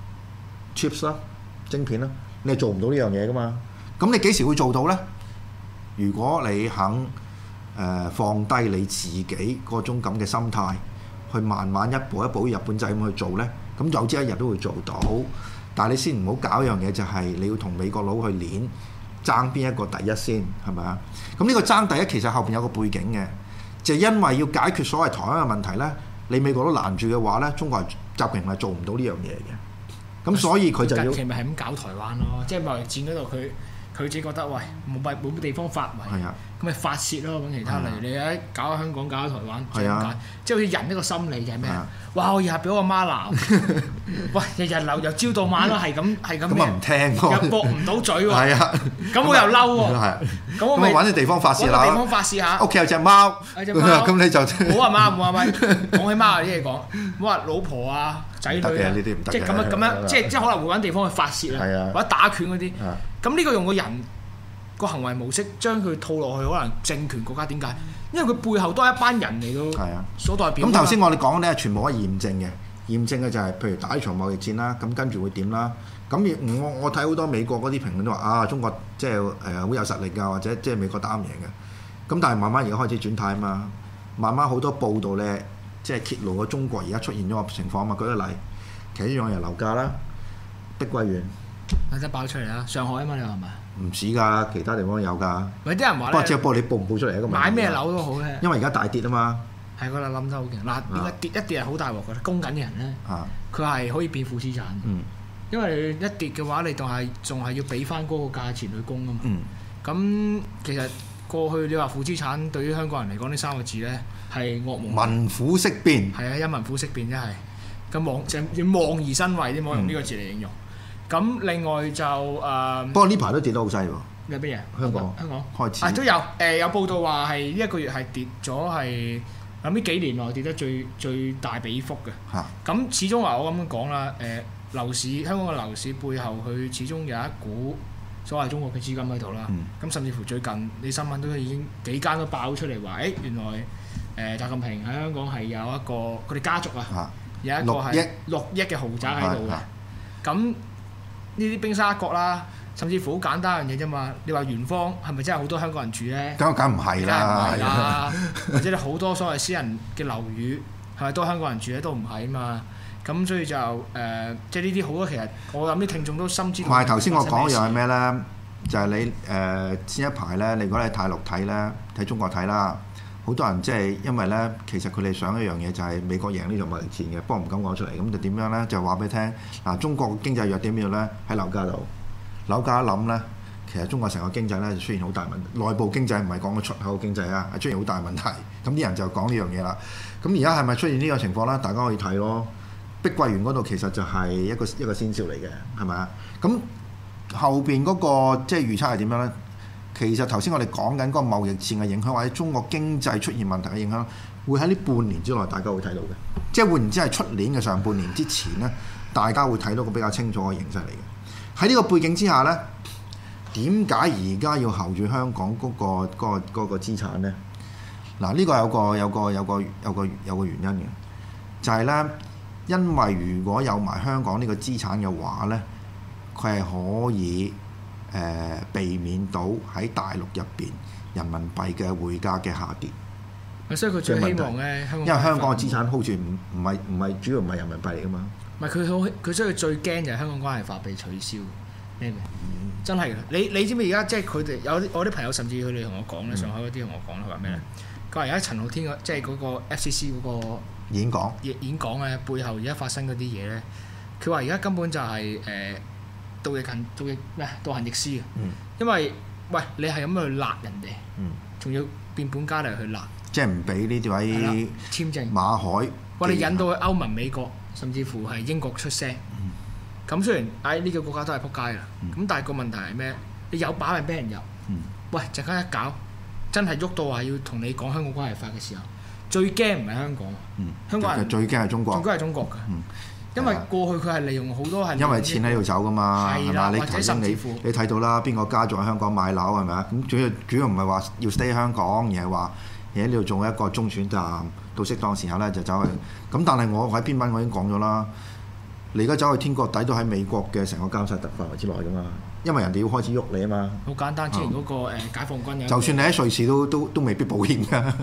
chips 啦、晶片啦，你係做唔到呢樣嘢噶嘛？咁你幾時會做到咧？如果你肯誒、呃、放低你自己嗰種咁嘅心態，去慢慢一步一步日本仔咁去做咧，咁有朝一日都會做到。但係你先唔好搞一樣嘢，就係你要同美國佬去練爭邊一個第一先，係咪啊？咁呢個爭第一其實後邊有個背景嘅，就係、因為要解決所謂台灣嘅問題咧，你美國都攔住嘅話咧，中國係習近平係做唔到呢樣嘢嘅。咁所以佢就要近期咪係咁搞台灣咯，即係貿易戰嗰度佢。佢自己覺得喂冇冇冇地方發圍，咁咪發泄咯，揾其他，例如你喺搞香港、搞台灣，點解？即係好似人呢個心理就係咩啊？哇！我日日俾我媽鬧，喂，日日鬧由朝到晚咯，係咁係咁。咁啊唔聽喎，又駁唔到嘴喎。係啊，咁我又嬲喎。係，咁我咪揾啲地方發泄啦。揾個地方發泄下。屋企有隻貓，有隻貓，咁你就冇話貓，冇話咪講起貓啲嘢講，冇話老婆啊、仔女啊，即係咁樣咁樣，即係即係可能會揾地方去發泄啊，或者打拳嗰啲。咁呢個用個人個行為模式將佢套落去，可能政權國家點解？因為佢背後都係一班人嚟到所代表。咁頭先我哋講咧，全部可以驗證嘅，驗證嘅就係、是、譬如打一場貿易戰啦，咁跟住會點啦？咁我我睇好多美國嗰啲評論都話啊，中國即係誒好有實力㗎，或者即係美國打唔贏嘅。咁但係慢慢而家開始轉態啊嘛，慢慢好多報道咧，即係揭露咗中國而家出現咗個情況啊嘛。舉個例，其中一樣係樓價啦，碧桂園。或者爆出嚟啦，上海啊嘛，你話係咪？唔止㗎，其他地方有㗎。咪啲人話咧，不過只係不過你報唔報出嚟一個問題。買咩樓都好咧，因為而家大跌啊嘛。係嗰度冧得好勁。嗱，點解跌一跌係好大鑊㗎？供緊嘅人咧，佢係可以變負資產。嗯。因為一跌嘅話，你仲係仲係要俾翻嗰個價錢去供啊嘛。嗯。咁其實過去你話負資產對於香港人嚟講呢三個字咧係噩夢。民苦色變。係啊，因民苦色變真係。咁望就要望而生畏啲，冇用呢個字嚟形容。咁另外就誒，呃、不過呢排都跌得好犀喎。有乜嘢？香港香港開始啊都有誒、呃、有報道話係呢一個月係跌咗係咁呢幾年內跌得最最大比幅嘅。嚇！咁始終話我咁樣講啦，誒、呃、樓市香港嘅樓市背後佢始終有一股所謂中國嘅資金喺度啦。咁、嗯、甚至乎最近你新聞都已經幾間都爆出嚟話，誒、欸、原來誒、呃、習近平喺香港係有一個佢哋家族啊，有一個係六億嘅豪宅喺度嘅。咁呢啲冰沙一角啦，甚至乎好簡單嘅嘢啫嘛。你話元芳係咪真係好多香港人住咧？咁梗唔係啦，或者你好多所謂私人嘅樓宇係咪都香港人住咧？都唔係啊嘛。咁所以就誒、呃，即係呢啲好多其實我諗啲聽眾都心知肚明。同埋頭先我講嘅又係咩咧？就係、是、你誒、呃、前一排咧，你如果你大陸睇咧，睇中國睇啦，好多人即係因為咧，其實佢哋想一樣嘢就係美國贏呢場貿易戰嘅，不過唔敢講出嚟。咁就點樣咧？就話俾你聽嗱，中國經濟弱點邊度咧？喺樓價度。樓價一諗咧，其實中國成個經濟咧就出現好大問題。內部經濟唔係講個出口經濟啊，係出現好大問題。咁啲人就講呢樣嘢啦。咁而家係咪出現呢個情況咧？大家可以睇咯。碧桂園嗰度其實就係一個一個先兆嚟嘅，係咪啊？咁後邊嗰個即係預測係點樣咧？其實頭先我哋講緊嗰個貿易戰嘅影響，或者中國經濟出現問題嘅影響，會喺呢半年之內大家會睇到嘅。即係換言之係出年嘅上半年之前咧，大家會睇到個比較清楚嘅形勢嚟嘅。喺呢個背景之下咧，點解而家要睺住香港嗰、嗰個嗰、嗰個嗰、嗰個資產咧？嗱，呢個有個有個有個有個有個原因嘅，就係、係、咧，因為如果有埋香港呢個資產嘅話咧，佢係可以誒、呃、避免到喺大陸入邊人民幣嘅匯價嘅下跌。所以佢最希望咧，因為香港嘅資產 hold 住唔唔係唔係主要唔係人民幣嚟噶嘛。 唔係佢好，佢所以最驚就係香港關係法被取消，咩咩？真係嘅，你你知唔知而家即係佢哋有啲我啲朋友甚至佢哋同我講咧，上海嗰啲同我講咧，佢話咩咧？佢話而家陳浩天即係嗰個 F C C 嗰個演講演演講嘅背後而家發生嗰啲嘢咧，佢話而家根本就係誒盜逆行盜逆咩倒行逆施嘅， 嗯、 因為喂你係咁去辣人哋，仲、 嗯、 要變本加厲去辣， 即係唔俾呢啲位簽證馬海， 我哋引到去歐盟、美國，甚至乎係英國出聲。咁、嗯、雖然喺呢、哎這個國家都係撲街啦，咁、嗯、但係個問題係咩？你有把咪俾人入，嗯、喂陣間一搞，真係喐到話要同你講香港關係法嘅時候，最驚唔係香港，嗯、香港人最驚係中國， 最驚係中國㗎。嗯因為過去佢係利用好多係因為錢喺度走噶嘛，係嘛？你或者甚至乎你睇到啦，邊個家族喺香港買樓係咪啊？咁主要主要唔係話要 stay 香港，而係話而喺呢度做一個中轉站，到適當時候咧就走去。咁但係我喺篇文我已經講咗啦，你而家走去天國底都喺美國嘅成個監察特範圍之內噶嘛，因為人哋要開始喐你啊嘛。 好簡單，之前嗰個誒解放軍有就算你喺瑞士都都都未必保險㗎。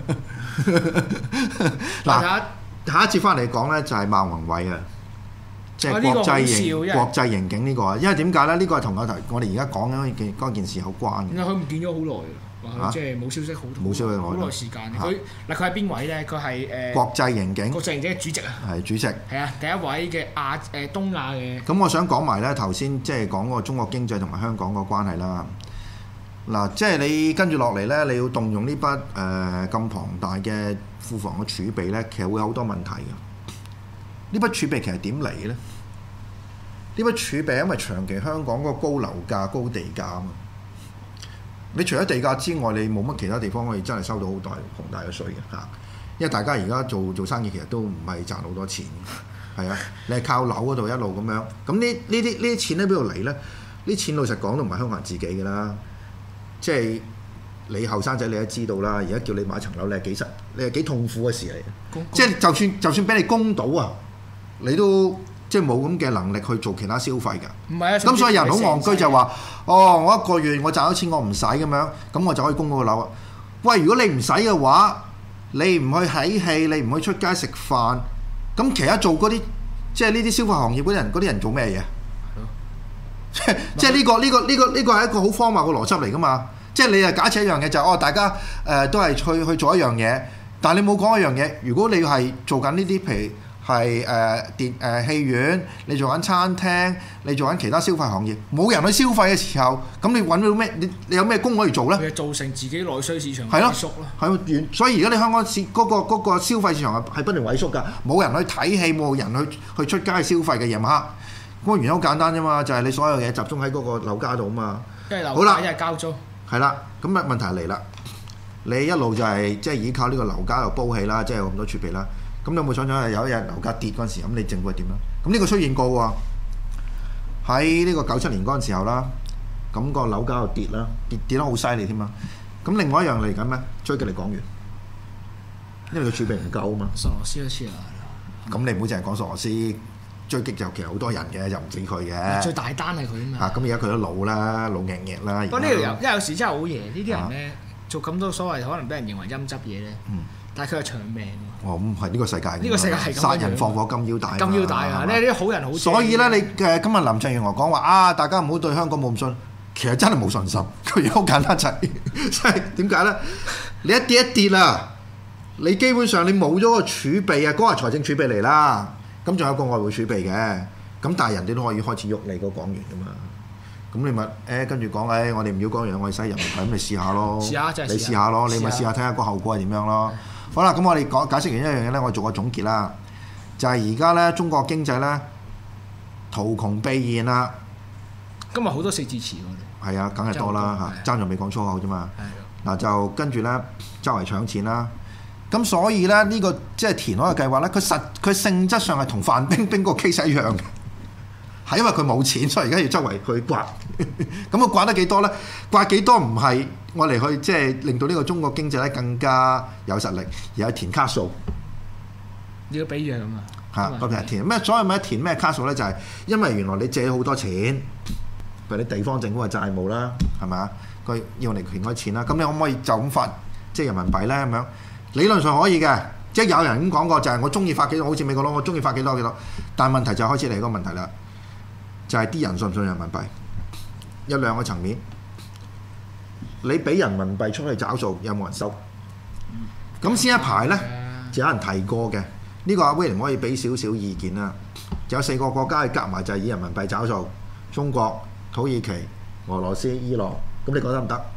嗱，下一節翻嚟講咧就係孟宏偉啊。即係國際刑國際刑警呢個啊，因為點解咧？呢個係同我頭我哋而家講緊件嗰件事有關嘅。 因為佢唔見咗好耐啦，即係冇消息好冇消息好耐時間。佢嗱佢係邊位咧？佢係誒國際刑警國際刑警嘅主席啊。 係主席。 係啊，第一位嘅亞誒東亞嘅。 咁我想講埋咧頭先即係講嗰個中國經濟同埋香港個關係啦。嗱，即係你跟住落嚟咧，你要動用呢筆誒咁龐大嘅庫房嘅儲備咧，其實會有好多問題嘅。呢筆儲備其實點嚟咧？呢筆儲備因為長期香港嗰個高樓價、高地價啊嘛。你除咗地價之外，你冇乜其他地方可以真係收到好大龐大嘅稅嘅嚇。因為大家而家做做生意其實都唔係賺好多錢，係啊，你係靠樓嗰度一路咁樣。咁呢呢啲呢啲錢喺邊度嚟咧？呢啲錢老實講都唔係香港人自己嘅啦。即係你後生仔你都知道啦。而家叫你買層樓，你係幾實，你係幾痛苦嘅事嚟嘅。即係就算就算俾你供到啊！你都即係冇咁嘅能力去做其他消費㗎。 唔係啊， 咁所以人好戇居就話：哦，我一個月我賺到錢我唔使咁樣，咁我就可以供嗰個樓啊。喂，如果你唔使嘅話，你唔去睇戲，你唔去出街食飯，咁其他做嗰啲即係呢啲消費行業嗰啲人，嗰啲人做咩嘢？即係即係呢個呢個呢個呢個係一個好荒謬嘅邏輯嚟㗎嘛。即係你係假設一樣嘢就係、哦，大家誒、呃、都係去去做一樣嘢，但係你冇講一樣嘢。如果你係做緊呢啲譬如係誒電誒戲院，你做緊餐廳，你做緊其他消費行業，冇人去消費嘅時候，咁你揾到咩？你你有咩工可以做咧？ 佢造成自己內需市場萎縮咯。 係所以而家你香港市嗰個嗰個消費市場係係不斷萎縮㗎，冇人去睇戲，冇人去去出街消費嘅夜晚黑。嗰個原因好簡單啫嘛，就係、是、你所有嘢集中喺嗰個樓價度啊嘛。 因為樓價一係交租。係啦，咁啊問題嚟啦，你一路就係即係依靠呢個樓價度煲氣啦，即係有咁多儲備啦。咁你有冇想象有一日樓價跌嗰陣時，咁你政府係點咧？咁呢個出現過喎，喺呢個九七年嗰陣時候啦，咁個樓價又跌啦，跌跌得好犀利添啊！咁另外一樣嚟緊咩？追擊你港元，因為個儲備唔夠啊嘛。 索羅斯都似啊。 咁你唔好淨係講索羅斯，追擊就其實好多人嘅，就唔止佢嘅。 最大單係佢啊嘛。啊， 咁而家佢都老啦，老硬硬啦。 不過呢條友，因為有時真係好嘢，呢啲人咧、啊、做咁多所謂可能俾人認為陰質嘢咧，嗯、但係佢係長命。哦，咁係呢個世界。呢個世界係咁樣。殺人放火金腰帶。金腰帶啊！呢啲好人好。所以咧，你誒今日林鄭月娥講話啊，大家唔好對香港冇咁信，其實真係冇信心。佢好簡單就係，即係點解咧？你一跌一跌啦，你基本上你冇咗個儲備啊，嗰個係財政儲備嚟啦。咁仲有個外匯儲備嘅，咁但係人哋都可以開始喐你個港元噶嘛。咁你咪誒跟住講誒，我哋唔要港元，我哋使人民幣，咁你試下咯。試下就係。你試下咯，你咪試下睇下個後果係點樣咯。好啦，咁我哋講解釋完一樣嘢咧，我做個總結啦，就係而家咧中國經濟咧圖窮匕現啦。今日好多四字詞喎。係啊，梗係多啦嚇，爭在未講粗口啫嘛。嗱就跟住咧周圍搶錢啦。咁所以咧呢、呢個即係填海嘅計劃咧，佢實佢性質上係同范冰冰個 case 一樣嘅，係因為佢冇錢，所以而家要周圍去刮。咁佢刮得幾多咧？刮幾多唔係我嚟去即係令到呢個中國經濟咧更加有實力，而係填卡數。呢個比喻咁啊嚇，嗰邊係填咩？所謂咩填咩卡數咧？就係、是、因為原來你借好多錢，譬如你地方政府嘅債務啦，係咪啊？佢要嚟填開錢啦。咁你可唔可以就咁發即係人民幣咧咁樣？理論上可以嘅， 即係有人咁講過，就係我中意發幾多，好似美國佬，我中意發幾多幾多。但係問題就開始嚟嗰個問題啦，就係、是、啲人信唔信人民幣？有兩個層面，你俾人民幣出去找數，有冇人收？咁先一排咧，就有人提過嘅。呢、這個阿威廉可以俾少少意見啦。有四個國家夾埋就係以人民幣找數，中國、土耳其、俄羅斯、伊朗。咁你覺得唔得？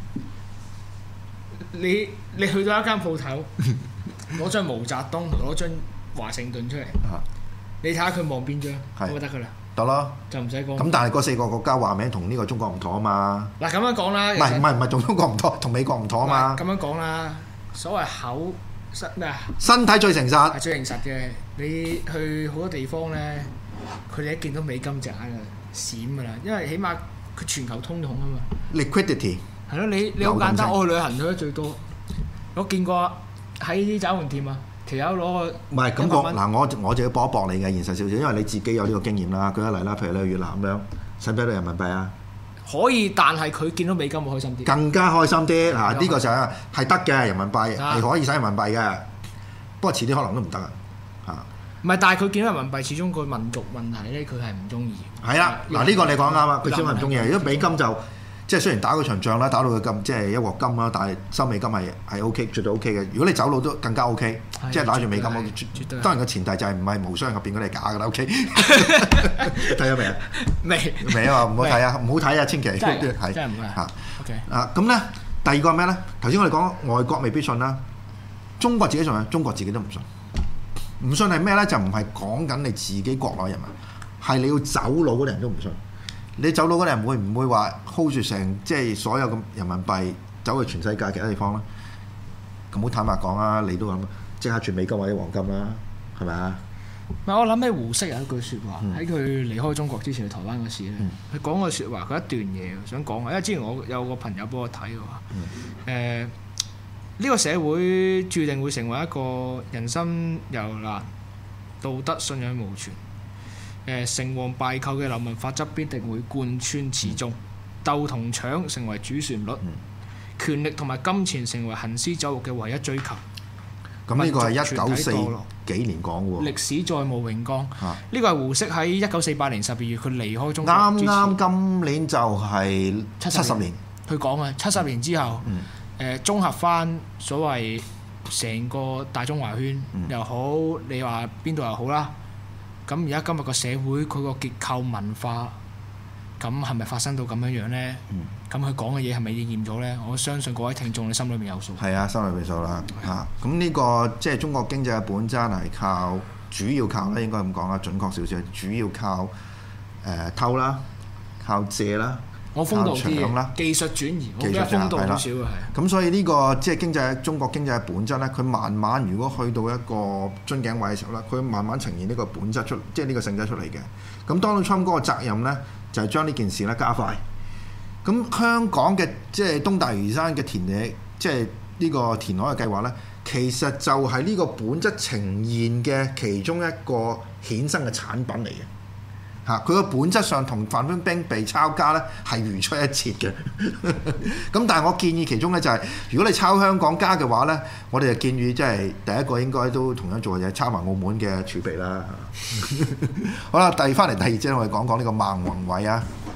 你你去到一間鋪頭，攞張毛澤東，攞張華盛頓出嚟，你睇下佢望邊張，咁就得噶啦。 得咯， 就唔使講。 咁但係嗰四個國家話名同呢個中國唔妥啊嘛。 嗱咁樣講啦， 唔係唔係唔係同中國唔妥，同美國唔妥啊嘛。 咁樣講啦，所謂口身咩啊？ 身體最誠實。 係最誠實嘅。你去好多地方咧，佢哋一見到美金隻眼就閃噶啦，因為起碼佢全球通用啊嘛。 Liquidity。 係咯，你你好簡單，我去旅行去得最多，我見過喺啲找換店啊。條友攞個唔係咁講嗱，我我就要搏一搏你嘅現實少少，因為你自己有呢個經驗啦。舉個例啦，譬如你去越南咁樣，使唔使到人民幣啊？ 可以，但係佢見到美金會開心啲。 更加開心啲嗱，呢個就係係得嘅人民幣係可以使人民幣嘅，不過遲啲可能都唔得啊嚇。唔係，但係佢見到人民幣，始終個民族問題咧，佢係唔中意。 係啦，嗱呢個你講啱啊，佢始終唔中意。如果美金就即係雖然打嗰場仗啦，打到佢咁即係一鑊金啦，但係收美金係係 O K， 絕對 O K 嘅。如果你走佬都更加 O K，即係打住美金，絕當然個前提就係唔係無雙入邊嗰啲係假㗎啦。O K， 睇咗未啊？ 未未啊！唔好睇啊！唔好睇啊！千祈係真係係唔係嚇。 OK 啊咁咧，第二個係咩咧？頭先我哋講外國未必信啦，中國自己信啊，中國自己都唔信。唔信係咩咧？就唔係講緊你自己國內人民，係你要走佬嗰啲人都唔信。你走佬嗰啲人會唔會話 hold 住成即係所有嘅人民幣走去全世界其他地方咧？咁好坦白講啊，你都咁即刻轉美金或者黃金啦，係咪啊？ 唔係我諗起胡適有一句説話，喺佢、嗯、離開中國之前去台灣嗰時咧，佢、嗯、講個説話，佢一段嘢想講啊。因為之前我有個朋友幫我睇嘅話，誒呢、嗯呃呢個社會注定會成為一個人心由難、道德信仰無存。誒成王敗寇嘅流氓法則必定會貫穿始終，鬥同搶成為主旋律，嗯、權力同埋金錢成為行屍走肉嘅唯一追求。 咁呢個係一九四幾年講喎。 歷史再無榮光。呢、啊、個係胡適喺一九四八年十二月佢離開中國。 啱啱今年就係七十年。 佢講啊，七十年之後，誒、嗯呃、綜合翻所謂成個大中華圈又好，嗯、你話邊度又好啦。咁而家今日個社會佢個結構文化，咁係咪發生到咁樣樣呢？咁佢講嘅嘢係咪應驗咗呢？我相信各位聽眾你心裏面有數。係啊，心裏面有數啦嚇。咁呢、呢個即係中國經濟嘅本質係靠，主要靠咧應該咁講啦，準確少少，主要靠誒、呃、偷啦，靠借啦。 我風度啲嘅技術轉移，我覺得風度少少嘅係。 咁所以呢、呢個即係經濟中國經濟嘅本質咧，佢慢慢如果去到一個樽頸位嘅時候咧，佢慢慢呈現呢個本質出，即係呢個性質出嚟嘅。咁 Donald Trump 嗰個責任咧，就係、是、將呢件事咧加快。咁香港嘅即係東大嶼山嘅填野，即係呢個填海嘅計劃咧，其實就係呢個本質呈現嘅其中一個衍生嘅產品嚟嘅。嚇！佢個本質上同范冰冰被抄家咧係如出一轍嘅。咁但係我建議其中咧就係、是，如果你抄香港家嘅話咧，我哋就建議即係第一個應該都同樣做嘅嘢，抄埋澳門嘅儲備啦。好啦，第翻嚟第二節我哋講講呢個孟宏偉啊。